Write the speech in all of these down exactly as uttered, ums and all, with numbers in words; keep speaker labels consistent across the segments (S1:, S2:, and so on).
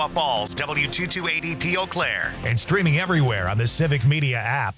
S1: Nipawin Falls, W two two eight zero P Eau Claire.
S2: And streaming everywhere on the Civic Media app.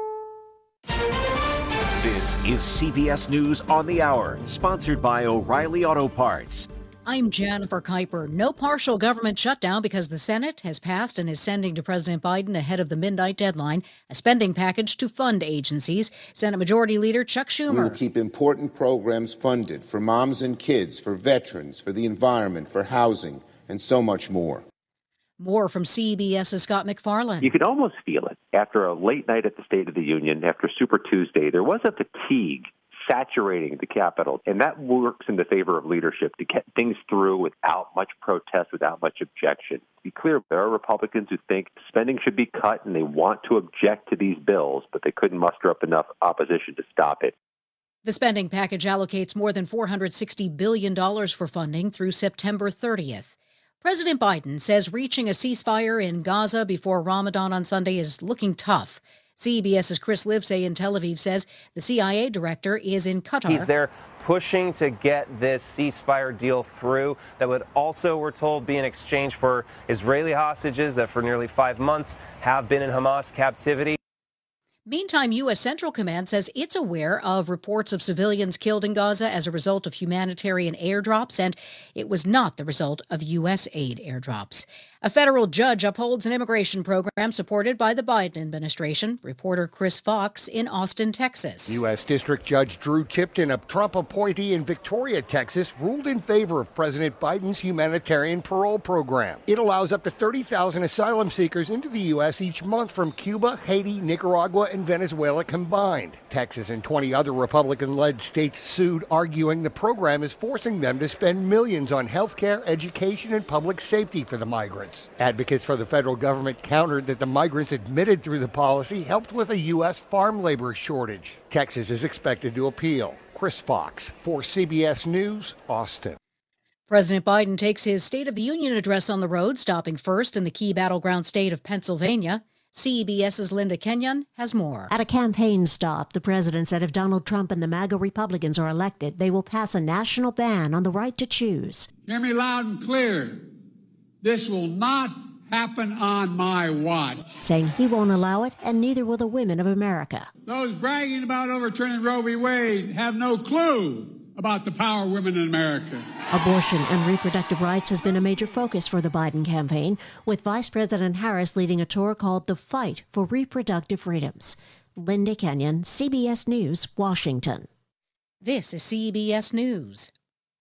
S3: This is C B S News on the Hour, sponsored by O'Reilly Auto Parts.
S4: I'm Jennifer Kuiper. No partial government shutdown because the Senate has passed and is sending to President Biden ahead of the midnight deadline a spending package to fund agencies. Senate Majority Leader Chuck Schumer.
S5: We will keep important programs funded for moms and kids, for veterans, for the environment, for housing, and so much more.
S4: More from CBS's Scott McFarland.
S6: You could almost feel it. After a late night at the State of the Union, after Super Tuesday, there was a fatigue saturating the Capitol, and that works in the favor of leadership to get things through without much protest, without much objection. To be clear, there are Republicans who think spending should be cut and they want to object to these bills, but they couldn't muster up enough opposition to stop it.
S4: The spending package allocates more than four hundred sixty billion dollars for funding through September thirtieth. President Biden says reaching a ceasefire in Gaza before Ramadan on Sunday is looking tough. CBS's Chris Livesay in Tel Aviv says the C I A director is in Qatar.
S7: He's there pushing to get this ceasefire deal through that would also, we're told, be in exchange for Israeli hostages that for nearly five months have been in Hamas captivity.
S4: Meantime, U S. Central Command says it's aware of reports of civilians killed in Gaza as a result of humanitarian airdrops, and it was not the result of U S aid airdrops. A federal judge upholds an immigration program supported by the Biden administration. Reporter Chris Fox in Austin, Texas.
S8: U S. District Judge Drew Tipton, a Trump appointee in Victoria, Texas, ruled in favor of President Biden's humanitarian parole program. It allows up to thirty thousand asylum seekers into the U S each month from Cuba, Haiti, Nicaragua, and Venezuela combined. Texas and twenty other Republican-led states sued, arguing the program is forcing them to spend millions on health care, education, and public safety for the migrants. Advocates for the federal government countered that the migrants admitted through the policy helped with a U S farm labor shortage. Texas is expected to appeal. Chris Fox for C B S News, Austin.
S4: President Biden takes his State of the Union address on the road, stopping first in the key battleground state of Pennsylvania. CBS's Linda Kenyon has more.
S9: At a campaign stop, the president said if Donald Trump and the MAGA Republicans are elected, they will pass a national ban on the right to choose.
S10: Hear me loud and clear. This will not happen on my watch.
S9: Saying he won't allow it, and neither will the women of America.
S10: Those bragging about overturning Roe v. Wade have no clue about the power of women in America.
S9: Abortion and reproductive rights has been a major focus for the Biden campaign, with Vice President Harris leading a tour called The Fight for Reproductive Freedoms. Linda Kenyon, C B S News, Washington.
S4: This is C B S News.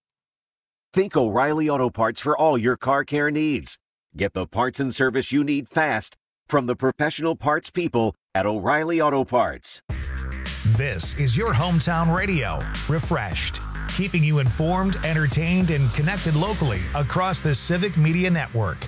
S3: Think O'Reilly Auto Parts for all your car care needs. Get the parts and service you need fast from the professional parts people at O'Reilly Auto Parts.
S2: This is your hometown radio, refreshed, keeping you informed, entertained, and connected locally across the Civic Media Network.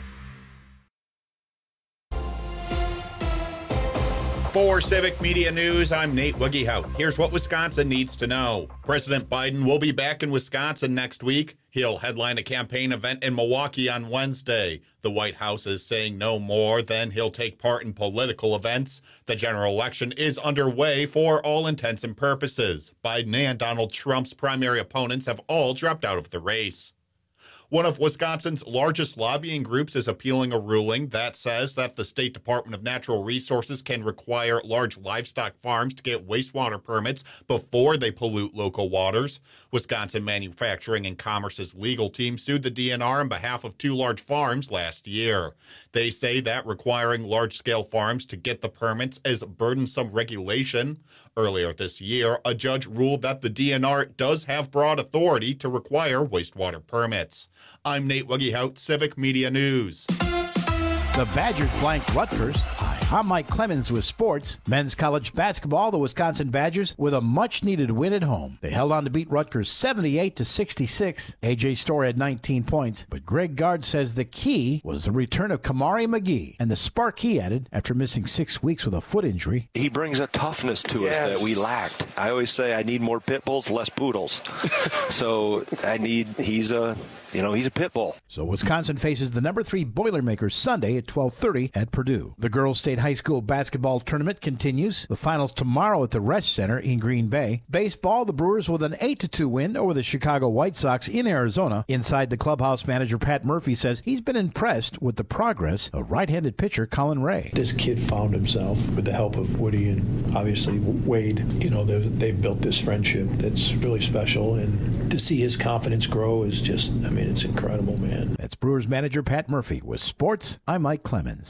S11: For Civic Media News, I'm Nate Wiggyhout. Here's what Wisconsin needs to know. President Biden will be back in Wisconsin next week. He'll headline a campaign event in Milwaukee on Wednesday. The White House is saying no more than he'll take part in political events. The general election is underway for all intents and purposes. Biden and Donald Trump's primary opponents have all dropped out of the race. One of Wisconsin's largest lobbying groups is appealing a ruling that says that the State Department of Natural Resources can require large livestock farms to get wastewater permits before they pollute local waters. Wisconsin Manufacturing and Commerce's legal team sued the D N R on behalf of two large farms last year. They say that requiring large-scale farms to get the permits is burdensome regulation. Earlier this year, a judge ruled that the D N R does have broad authority to require wastewater permits. I'm Nate Wiggyhout, Civic Media News.
S12: The Badgers blanked Rutgers. I'm Mike Clemens with sports. Men's college basketball, the Wisconsin Badgers with a much-needed win at home. They held on to beat Rutgers seventy-eight to sixty-six. A J Story had nineteen points, but Greg Gard says the key was the return of Kamari McGee and the spark he added after missing six weeks with a foot injury.
S13: He brings a toughness to yes. us that we lacked. I always say I need more pit bulls, less poodles. So I need, he's a... You know, he's a pit bull.
S12: So Wisconsin faces the number three Boilermakers Sunday at twelve thirty at Purdue. The girls' state high school basketball tournament continues. The finals tomorrow at the Resch Center in Green Bay. Baseball, the Brewers with an eight to two win over the Chicago White Sox in Arizona. Inside the clubhouse, manager Pat Murphy says he's been impressed with the progress of right-handed pitcher Colin Ray.
S14: This kid found himself with the help of Woody and obviously Wade. You know, they've built this friendship that's really special, and to see his confidence grow is just, I mean, it's incredible, man.
S12: That's Brewers manager Pat Murphy. With sports, I'm Mike Clemens.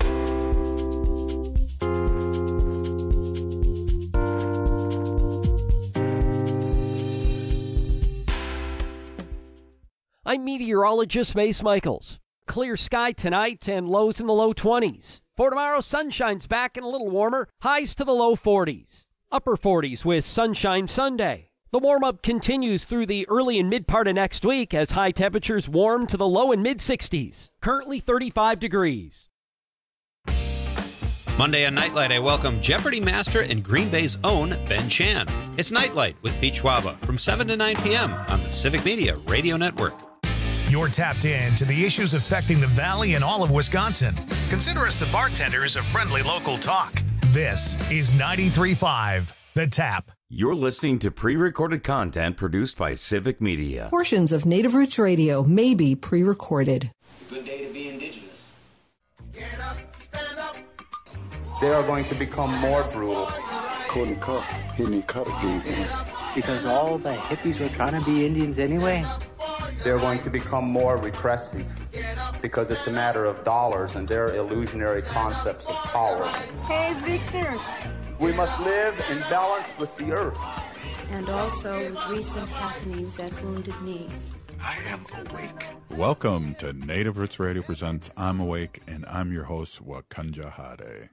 S15: I'm meteorologist Mace Michaels. Clear sky tonight and lows in the low twenties. For tomorrow, sunshine's back and a little warmer. Highs to the low forties. Upper forties with sunshine Sunday. The warm-up continues through the early and mid part of next week as high temperatures warm to the low and mid-sixties. Currently thirty-five degrees.
S16: Monday on Nightlight, I welcome Jeopardy master and Green Bay's own Ben Chan. It's Nightlight with Pete Schwaba from seven to nine p.m. on the Civic Media Radio Network.
S2: You're tapped in to the issues affecting the Valley and all of Wisconsin. Consider us the bartenders of friendly local talk. This is ninety-three point five, The Tap.
S17: You're listening to pre-recorded content produced by Civic Media.
S18: Portions of Native Roots Radio may be pre-recorded.
S19: It's a good day to be indigenous.
S20: Get up, stand up. They are going to become more brutal.
S21: Couldn't cut. He didn't cut again.
S22: Because all the hippies were trying to be Indians anyway.
S20: They're going to become more repressive because it's a matter of dollars and their illusionary concepts of power.
S23: Hey, Victor.
S20: We must live in balance with the earth.
S23: And also with recent happenings at Wounded Knee.
S21: I am awake.
S24: Welcome to Native Roots Radio presents I'm Awake, and I'm your host, Wakanja Hade.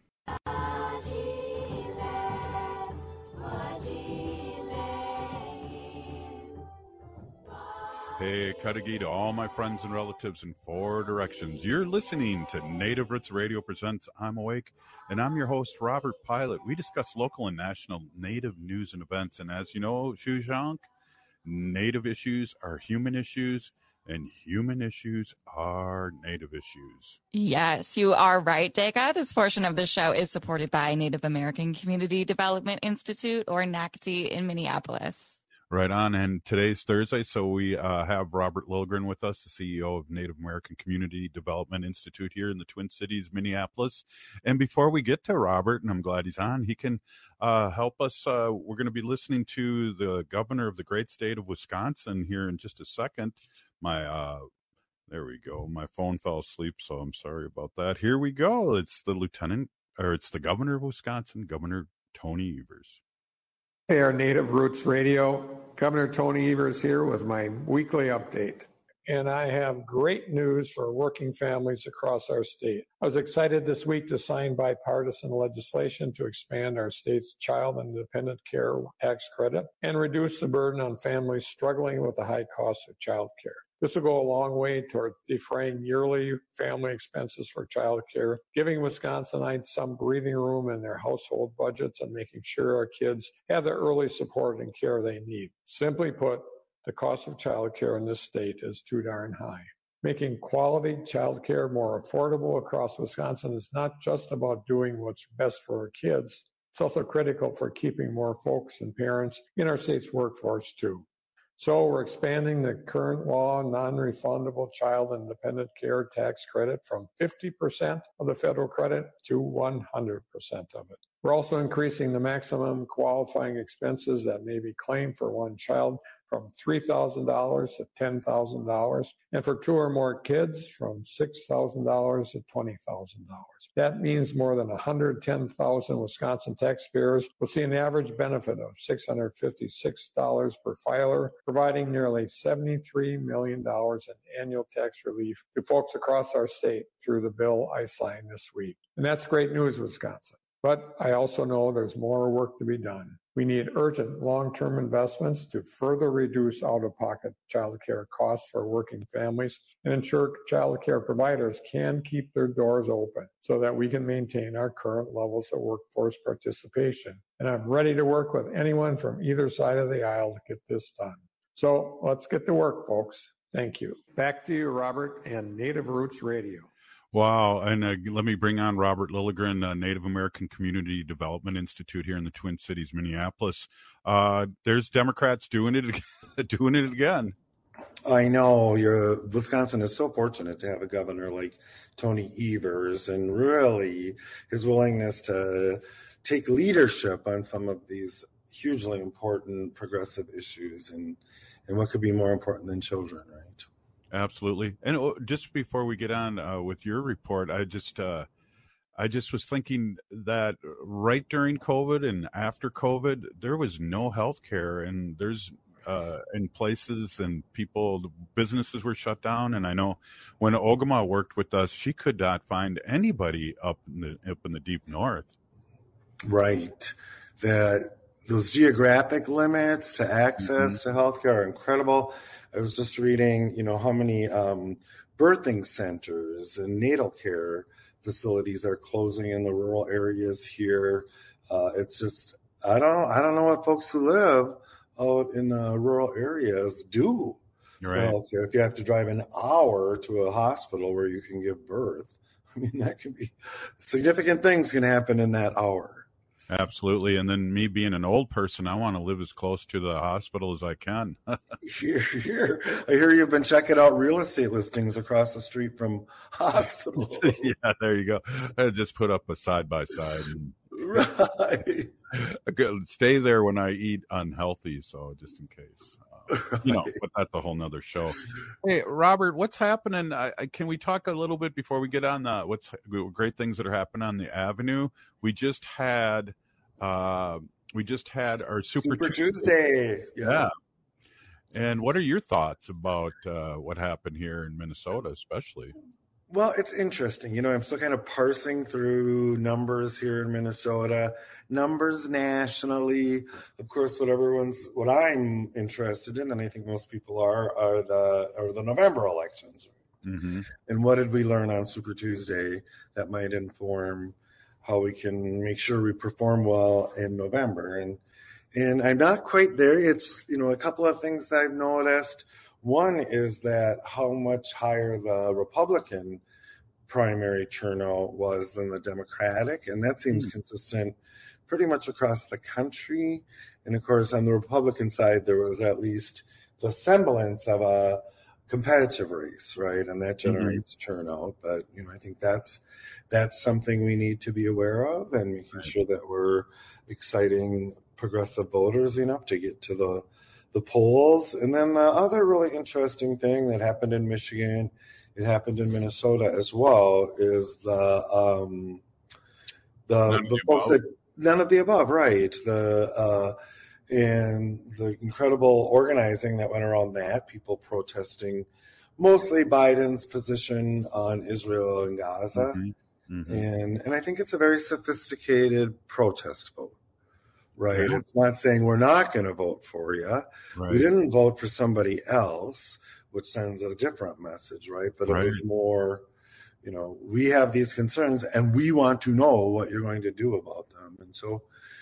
S24: Hey, Cudahy to all my friends and relatives in four directions. You're listening to Native Roots Radio presents I'm Awake, and I'm your host, Robert Pilot. We discuss local and national Native news and events, and as you know, Shushank, Native issues are human issues, and human issues are Native issues.
S25: Yes, you are right, Deka. This portion of the show is supported by Native American Community Development Institute, or N A C T, in Minneapolis.
S24: Right on, and today's Thursday, so we uh, have Robert Lilligren with us, the C E O of Native American Community Development Institute here in the Twin Cities, Minneapolis. And before we get to Robert, and I'm glad he's on, he can uh, help us. Uh, we're going to be listening to the governor of the great state of Wisconsin here in just a second. My, uh, there we go. My phone fell asleep, so I'm sorry about that. Here we go. It's the lieutenant, or it's the governor of Wisconsin, Governor Tony Evers.
S26: Hey, our Native Roots Radio. Governor Tony Evers here with my weekly update. And I have great news for working families across our state. I was excited this week to sign bipartisan legislation to expand our state's child and dependent care tax credit and reduce the burden on families struggling with the high cost of child care. This will go a long way toward defraying yearly family expenses for child care, giving Wisconsinites some breathing room in their household budgets and making sure our kids have the early support and care they need. Simply put, the cost of child care in this state is too darn high. Making quality child care more affordable across Wisconsin is not just about doing what's best for our kids. It's also critical for keeping more folks and parents in our state's workforce, too. So we're expanding the current law non-refundable child and dependent care tax credit from fifty percent of the federal credit to one hundred percent of it. We're also increasing the maximum qualifying expenses that may be claimed for one child from three thousand dollars to ten thousand dollars, and for two or more kids from six thousand dollars to twenty thousand dollars. That means more than one hundred ten thousand Wisconsin taxpayers will see an average benefit of six hundred fifty-six dollars per filer, providing nearly seventy-three million dollars in annual tax relief to folks across our state through the bill I signed this week. And that's great news, Wisconsin. But I also know there's more work to be done. We need urgent long-term investments to further reduce out-of-pocket child care costs for working families and ensure child care providers can keep their doors open so that we can maintain our current levels of workforce participation. And I'm ready to work with anyone from either side of the aisle to get this done. So let's get to work, folks. Thank you. Back to you, Robert, and Native Roots Radio.
S24: Wow. And uh, let me bring on Robert Lilligren, uh, Native American Community Development Institute here in the Twin Cities, Minneapolis. Uh, there's Democrats doing it, doing it again.
S1: I know. You're, Wisconsin is so fortunate to have a governor like Tony Evers, and really his willingness to take leadership on some of these hugely important progressive issues, and, and what could be more important than children, right?
S24: Absolutely. And just before we get on uh, with your report, I just uh, I just was thinking that right during COVID and after COVID, there was no health care, and there's uh, in places and people, businesses were shut down. And I know when Ogama worked with us, she could not find anybody up in the up in the deep north.
S1: Right. That those geographic limits to access mm-hmm. to healthcare are incredible. I was just reading, you know, how many um, birthing centers and natal care facilities are closing in the rural areas here. Uh, it's just, I don't, I don't know what folks who live out in the rural areas do
S24: right.
S1: for healthcare. If you have to drive an hour to a hospital where you can give birth, I mean, that can be significant things can happen in that hour.
S24: Absolutely. And then me being an old person, I want to live as close to the hospital as I can.
S1: Here, here. I hear you've been checking out real estate listings across the street from hospitals.
S24: Yeah, there you go. I just put up a side by side.
S1: Right.
S24: Stay there when I eat unhealthy, so just in case. Uh, you know, but that's a whole nother show. Hey, Robert, what's happening? I, I, can we talk a little bit before we get on the what's great things that are happening on the Avenue? We just had, uh, we just had our Super,
S1: Super Tuesday.
S24: Tuesday. Yeah. And what are your thoughts about uh, what happened here in Minnesota, especially?
S1: Well, it's interesting. You know, I'm still kind of parsing through numbers here in Minnesota, numbers nationally. Of course, what everyone's, what I'm interested in, and I think most people are, are the are the November elections.
S24: Mm-hmm.
S1: And what did we learn on Super Tuesday that might inform how we can make sure we perform well in November? And and I'm not quite there. It's, you know, a couple of things that I've noticed. One is that how much higher the Republican primary turnout was than the Democratic, and that seems mm. consistent pretty much across the country. And of course, on the Republican side, there was at least the semblance of a competitive race, right? And that generates mm-hmm. turnout. But, you know, I think that's that's something we need to be aware of, and making right. sure that we're exciting progressive voters enough to get to the the polls. And then the other really interesting thing that happened in Michigan, it happened in Minnesota as well, is the um, the, the, the folks above. that none of the above, right? The uh, and the incredible organizing that went around that, people protesting mostly Biden's position on Israel and Gaza,
S24: mm-hmm. Mm-hmm.
S1: and and I think it's a very sophisticated protest vote. Right.
S24: Yeah.
S1: It's not saying we're not going to vote for you.
S24: Right.
S1: We didn't vote for somebody else, which sends a different message, right? But
S24: right.
S1: it was more, you know, we have these concerns and we want to know what you're going to do about them. And so,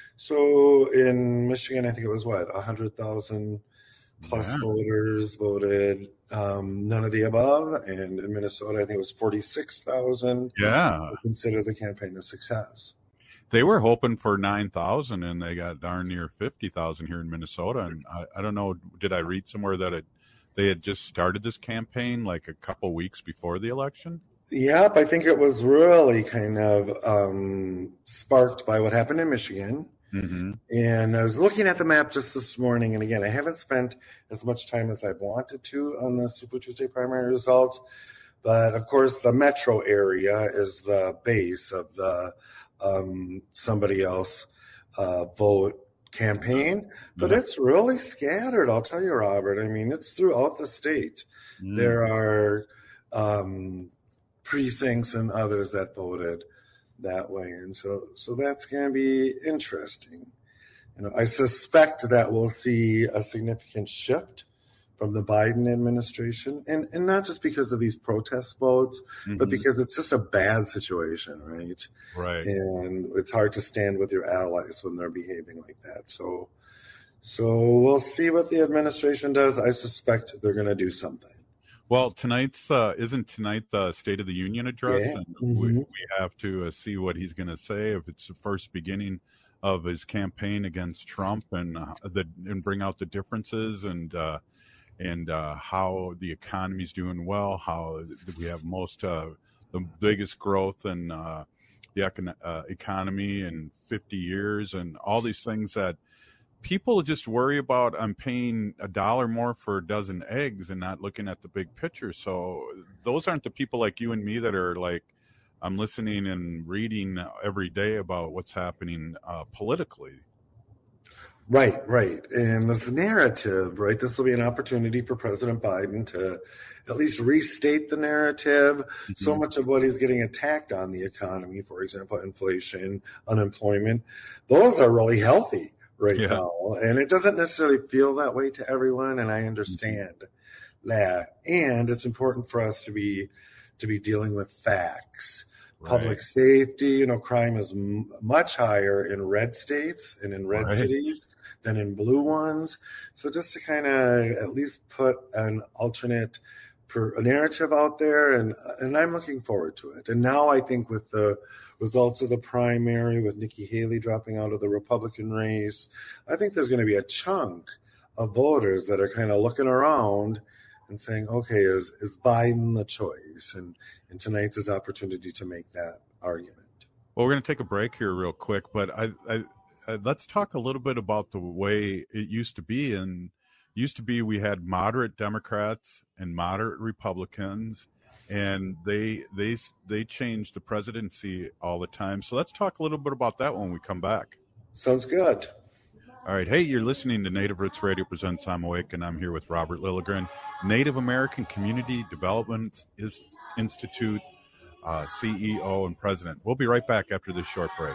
S1: so in Michigan, I think it was what, one hundred thousand plus yeah. voters voted um, none of the above. And in Minnesota, I think it was forty-six thousand.
S24: Yeah.
S1: Consider the campaign a success.
S24: They were hoping for nine thousand, and they got darn near fifty thousand here in Minnesota. And I, I don't know, did I read somewhere that it, they had just started this campaign like a couple weeks before the election?
S1: Yep, I think it was really kind of um, sparked by what happened in Michigan.
S24: Mm-hmm.
S1: And I was looking at the map just this morning, and again, I haven't spent as much time as I've wanted to on the Super Tuesday primary results. But of course, the metro area is the base of the um, somebody else uh, vote campaign, but
S24: yeah.
S1: it's really scattered. I'll tell you, Robert. I mean, it's throughout the state.
S24: Mm.
S1: There are um, precincts and others that voted that way, and so so that's going to be interesting. You know, I suspect that we'll see a significant shift from the Biden administration, and, and not just because of these protest votes, mm-hmm. but because it's just a bad situation, right?
S24: Right.
S1: And it's hard to stand with your allies when they're behaving like that. So, so we'll see what the administration does. I suspect they're going to do something.
S24: Well, tonight's uh, isn't tonight the State of the Union address,
S1: Yeah.
S24: and
S1: Mm-hmm.
S24: we, we have to uh, see what he's going to say. If it's the first beginning of his campaign against Trump, and uh, the and bring out the differences and uh, and uh, how the economy's doing well, how we have most uh, the biggest growth in uh, the econ- uh, economy in fifty years, and all these things that people just worry about. I'm paying a dollar more for a dozen eggs and not looking at the big picture. So those aren't the people like you and me that are like, I'm listening and reading every day about what's happening uh, politically.
S1: Right, right. And this narrative, right, this will be an opportunity for President Biden to at least restate the narrative. Mm-hmm. So much of what he's getting attacked on, the economy, for example, inflation, unemployment, those are really healthy right yeah. now. And it doesn't necessarily feel that way to everyone, and I understand mm-hmm. that. And it's important for us to be to be dealing with facts. Right. Public safety, you know, crime is m- much higher in red states and in red right. cities than in blue ones. So just to kind of at least put an alternate per, a narrative out there, and and I'm looking forward to it. And now I think with the results of the primary, with Nikki Haley dropping out of the Republican race, I think there's going to be a chunk of voters that are kind of looking around and saying, okay, is is Biden the choice? And, and tonight's his opportunity to make that argument.
S24: Well, we're going to take a break here real quick, but I, I, I let's talk a little bit about the way it used to be. And used to be we had moderate Democrats and moderate Republicans, and they they they changed the presidency all the time. So let's talk a little bit about that when we come back.
S1: Sounds good.
S24: All right. Hey, you're listening to Native Roots Radio Presents I'm Awake, and I'm here with Robert Lilligren, Native American Community Development Institute uh, C E O and president. We'll be right back after this short break.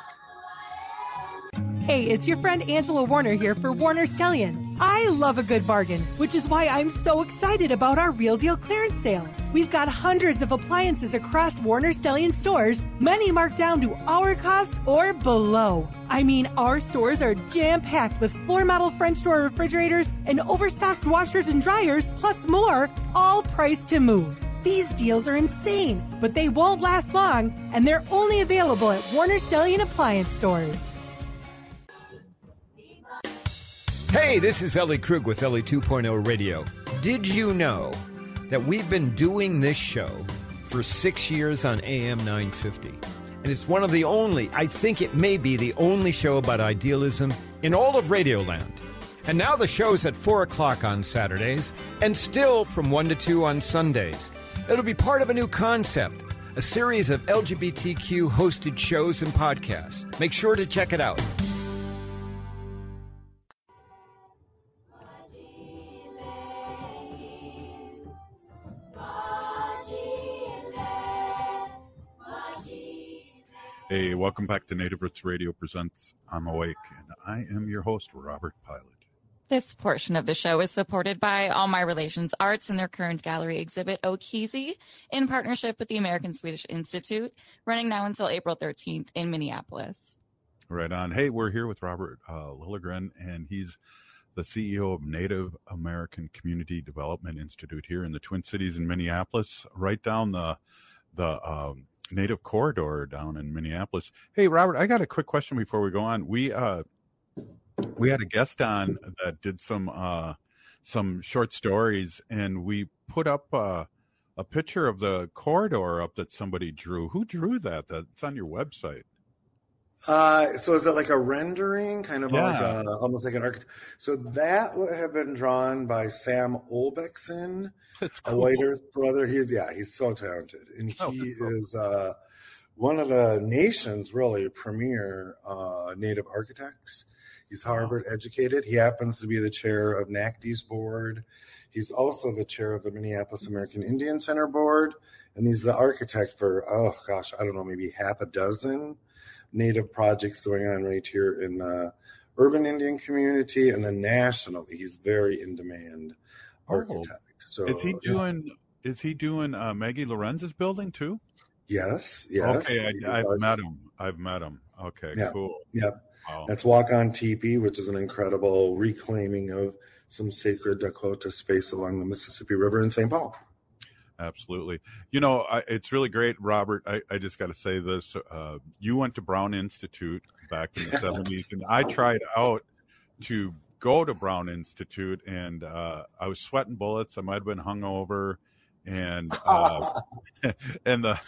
S5: Hey, it's your friend Angela Warner here for Warner Stellian. I love a good bargain, which is why I'm so excited about our Real Deal clearance sale. We've got hundreds of appliances across Warner Stellian stores, many marked down to our cost or below. I mean, our stores are jam-packed with floor model French door refrigerators and overstocked washers and dryers, plus more, all priced to move. These deals are insane, but they won't last long, and they're only available at Warner Stellian appliance stores.
S6: Hey, this is Ellie Krug with Ellie two point oh Radio. Did you know that we've been doing this show for six years on A M nine fifty? And it's one of the only, I think it may be the only show about idealism in all of Radioland. And now the show's at four o'clock on Saturdays, and still from one to two on Sundays. It'll be part of a new concept, a series of L G B T Q hosted shows and podcasts. Make sure to check it out.
S24: Hey, welcome back to Native Roots Radio Presents I'm Awake, and I am your host, Robert Pilot.
S25: This portion of the show is supported by All My Relations Arts and their current gallery exhibit, Okizi, in partnership with the American Swedish Institute, running now until April thirteenth in Minneapolis.
S24: Right on. Hey, we're here with Robert uh, Lilligren, and he's the C E O of Native American Community Development Institute here in the Twin Cities in Minneapolis, right down the the um, Native corridor down in Minneapolis. Hey, Robert, I got a quick question before we go on. We uh, we had a guest on that did some uh, some short stories, and we put up uh, a picture of the corridor up that somebody drew. Who drew that? That's on your website.
S1: Uh, so is it like a rendering, kind of
S24: Yeah.
S1: like a, almost like an architect? So that would have been drawn by Sam Olbekson,
S24: That's
S1: a
S24: cool.
S1: White Earth brother. He's yeah, he's so talented, and
S24: Oh,
S1: he
S24: that's so
S1: is uh, one of the nation's really premier uh, Native architects. He's Harvard educated. He happens to be the chair of N A C D's board. He's also the chair of the Minneapolis American Indian Center board, and he's the architect for oh gosh, I don't know, maybe half a dozen Native projects going on right here in the urban Indian community, and then nationally, he's very in demand architect. So
S24: is he
S1: yeah.
S24: doing? Is he doing uh, Maggie Lorenz's building too?
S1: Yes, yes.
S24: Okay,
S1: He
S24: I, I've
S1: does.
S24: met him. I've met him. Okay,
S1: Yeah,
S24: cool.
S1: yeah.
S24: Wow.
S1: That's Walk on Teepee, which is an incredible reclaiming of some sacred Dakota space along the Mississippi River in Saint Paul.
S24: Absolutely. You know, I, it's really great, Robert. I, I just got to say this. Uh, you went to Brown Institute back in the seventies, and I tried out to go to Brown Institute, and uh, I was sweating bullets. I might have been hungover, and uh, and the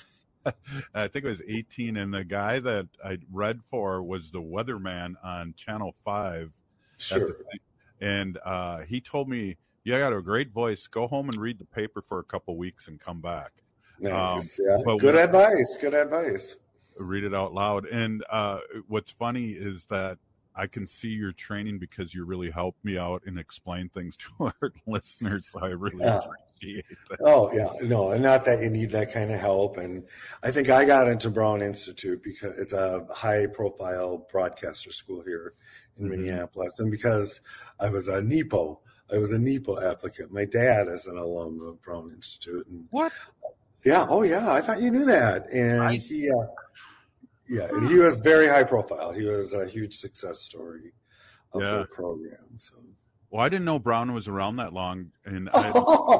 S24: I think I was eighteen, and the guy that I read for was the weatherman on Channel five.
S1: Sure.
S24: And uh, he told me, "You got a great voice. Go home and read the paper for a couple weeks and come back."
S1: Nice.
S24: Um,
S1: yeah.
S24: but
S1: Good
S24: when-
S1: advice. Good advice.
S24: Read it out loud. And uh, what's funny is that I can see your training because you really helped me out and explain things to our listeners. So I really
S1: Yeah.
S24: appreciate that.
S1: Oh yeah, no, and not that you need that kind of help. And I think I got into Brown Institute because it's a high-profile broadcaster school here in
S24: Mhm.
S1: Minneapolis, and because I was a NEPO, I was a NEPO applicant. My dad is an alum of Brown Institute, and
S24: What?
S1: yeah, oh yeah, I thought you knew that. And
S24: I-
S1: he, uh, yeah, and he was very high profile. He was a huge success story of
S24: Yeah.
S1: the program. So.
S24: Well, I didn't know Brown was around that long, and I'd,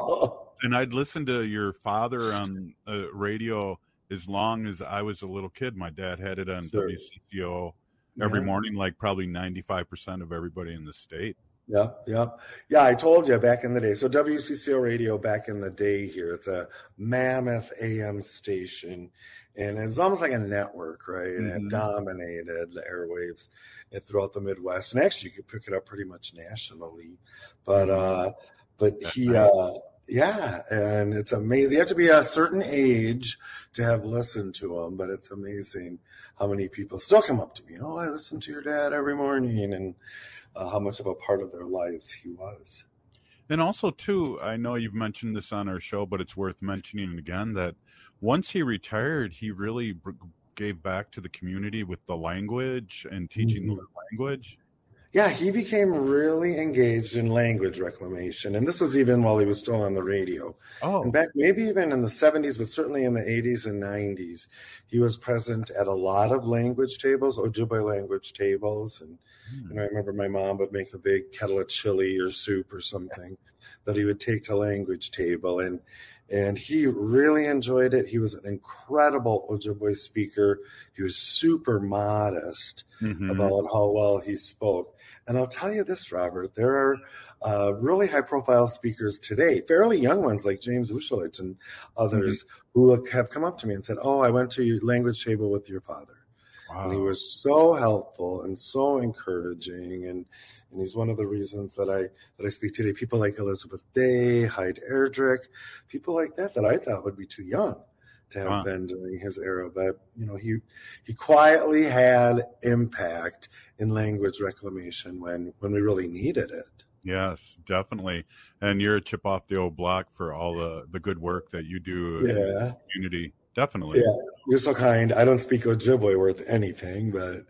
S24: and I'd listened to your father on uh, radio as long as I was a little kid. My dad had it on
S1: Sure.
S24: W C C O every
S1: Yeah.
S24: morning, like probably ninety-five percent of everybody in the state.
S1: Yeah, yeah, yeah. I told you back in the day. So W C C O radio back in the day here. It's a mammoth A M station, and it's almost like a network, right? And
S24: Mhm.
S1: it dominated the airwaves and throughout the Midwest, and actually you could pick it up pretty much nationally. But uh, but he, uh, yeah, and it's amazing. You have to be a certain age to have listened to him, but it's amazing how many people still come up to me. Oh, I listen to your dad every morning, and uh, how much of a part of their lives he was.
S24: And also, too, I know you've mentioned this on our show, but it's worth mentioning again that once he retired, he really br- gave back to the community with the language and teaching
S1: Mhm.
S24: the language.
S1: Yeah, he became really engaged in language reclamation, and this was even while he was still on the radio.
S24: Oh.
S1: And back maybe even in the seventies, but certainly in the eighties and nineties, he was present at a lot of language tables, Ojibwe language tables. And, and I remember my mom would make a big kettle of chili or soup or something that he would take to language table. And and he really enjoyed it. He was an incredible Ojibwe speaker. He was super modest
S24: Mhm.
S1: about how well he spoke. And I'll tell you this, Robert, there are uh, really high-profile speakers today, fairly young ones like James Ushalich and others, who have come up to me and said, "Oh, I went to your language table with your father." And he
S24: Wow.
S1: was so helpful and so encouraging, and and he's one of the reasons that I that I speak today. People like Elizabeth Day, Hyde Erdrich, people like that that I thought would be too young to have
S24: Wow.
S1: been during his era. But you know, he he quietly had impact in language reclamation when when we really needed it.
S24: Yes, definitely. And you're a chip off the old block for all the, the good work that you do in
S1: Yeah.
S24: the community. Definitely.
S1: Yeah, you're so kind. I don't speak Ojibwe worth anything, but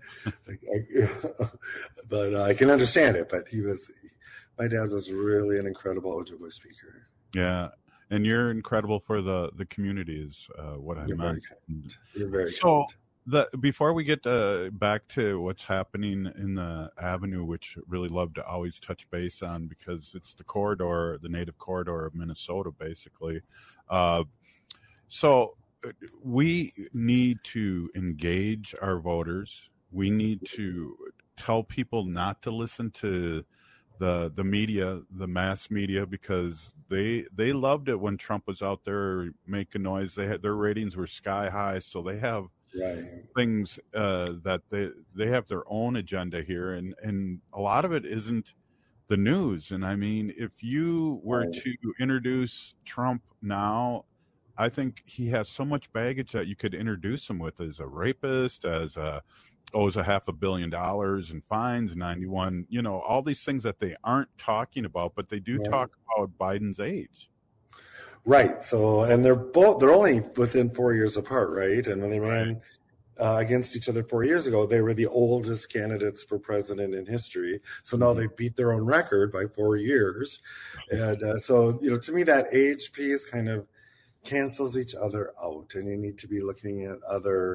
S1: I, but uh, I can understand it. But he was, my dad was really an incredible Ojibwe speaker.
S24: Yeah. And you're incredible for the, the community is uh, what I
S1: You're very
S24: meant.
S1: kind. You're very
S24: So
S1: kind.
S24: the before we get uh, back to what's happening in the Avenue, which I really love to always touch base on because it's the corridor, the native corridor of Minnesota, basically. Uh, so we need to engage our voters. We need to tell people not to listen to the the media, the mass media, because they they loved it when Trump was out there making noise. They had their ratings were sky high, so they have
S1: Right.
S24: things uh, that they they have their own agenda here, and and a lot of it isn't the news. And I mean, if you were
S1: Right.
S24: to introduce Trump now, I think he has so much baggage that you could introduce him with as a rapist, as a owes a half a billion dollars in fines, ninety-one, you know, all these things that they aren't talking about, but they do
S1: Right.
S24: talk about Biden's age.
S1: Right. So, and they're both, they're only within four years apart, right? And when they ran uh, against each other four years ago, they were the oldest candidates for president in history. So now they beat their own record by four years. And uh, so, you know, to me, that age piece kind of cancels each other out. And you need to be looking at other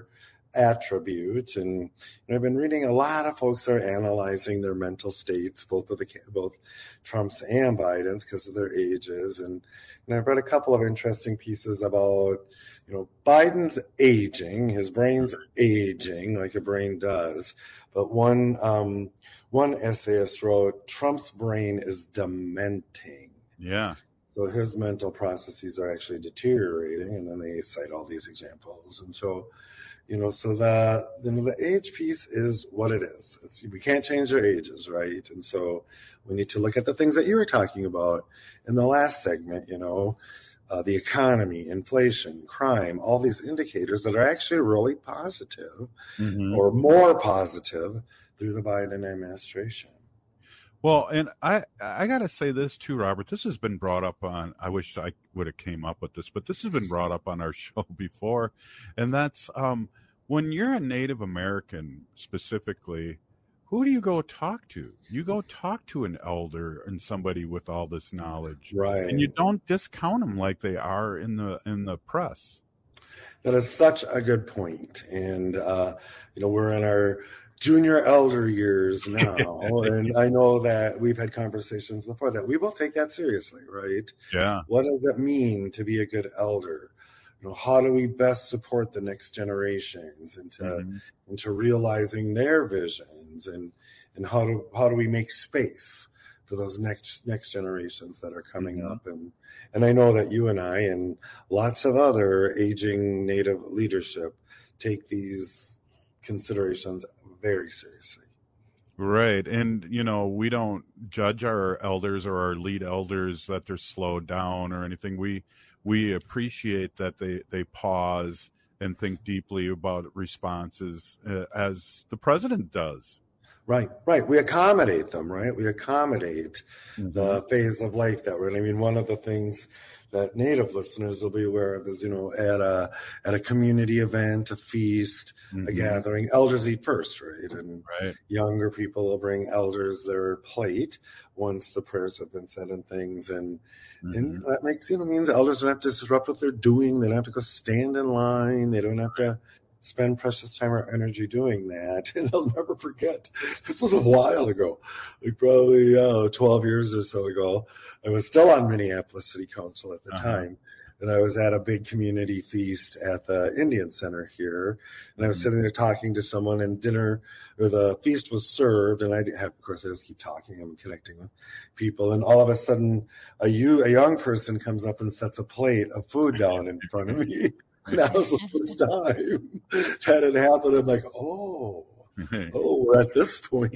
S1: attribute. And you know, I've been reading a lot of folks are analyzing their mental states, both of the both Trump's and Biden's, because of their ages. And, and I've read a couple of interesting pieces about, you know, Biden's aging, his brain's aging like a brain does. But one um, one essayist wrote, Trump's brain is dementing.
S24: Yeah.
S1: So his mental processes are actually deteriorating, and then they cite all these examples. And so, you know, so the you know, the age piece is what it is. It's, we can't change their ages, right? And so we need to look at the things that you were talking about in the last segment, you know, uh, the economy, inflation, crime, all these indicators that are actually really positive mm-hmm. or more positive through the Biden administration.
S24: Well, and I I got to say this too, Robert. This has been brought up on, I wish I would have came up with this, but this has been brought up on our show before. And that's um, when you're a Native American specifically, who do you go talk to? You go talk to an elder and somebody with all this knowledge.
S1: Right.
S24: And you don't discount them like they are in the in the press.
S1: That is such a good point. And, uh, you know, we're in our junior elder years now, and I know that we've had conversations before that we both take that seriously, right?
S24: Yeah.
S1: What does it mean to be a good elder? You know, how do we best support the next generations into mm-hmm. into realizing their visions, and and how do how do we make space for those next next generations that are coming mm-hmm. up? And and I know that you and I and lots of other aging Native leadership take these considerations very seriously.
S24: Right. And, you know, we don't judge our elders or our lead elders that they're slowed down or anything. We we appreciate that they, they pause and think deeply about responses uh, as the president does.
S1: Right, right. We accommodate them, right? We accommodate mm-hmm. the phase of life that we're in. I mean, one of the things that Native listeners will be aware of is, you know, at a at a community event, a feast, mm-hmm. a gathering, elders eat first, right? And
S24: right.
S1: younger people will bring elders their plate once the prayers have been said and things. And mm-hmm. and that makes, you know, means elders don't have to disrupt what they're doing. They don't have to go stand in line. They don't have to spend precious time or energy doing that. And I'll never forget, this was a while ago, like probably uh, twelve years or so ago. I was still on Minneapolis City Council at the uh-huh. time. And I was at a big community feast at the Indian Center here. And I was mm-hmm. sitting there talking to someone, and dinner, or the feast was served. And I have, of course, I just keep talking. I'm connecting with people. And all of a sudden, a, you, a young person comes up and sets a plate of food down in front of me. That was the first time that it happened. I'm like, oh, oh, we're at this point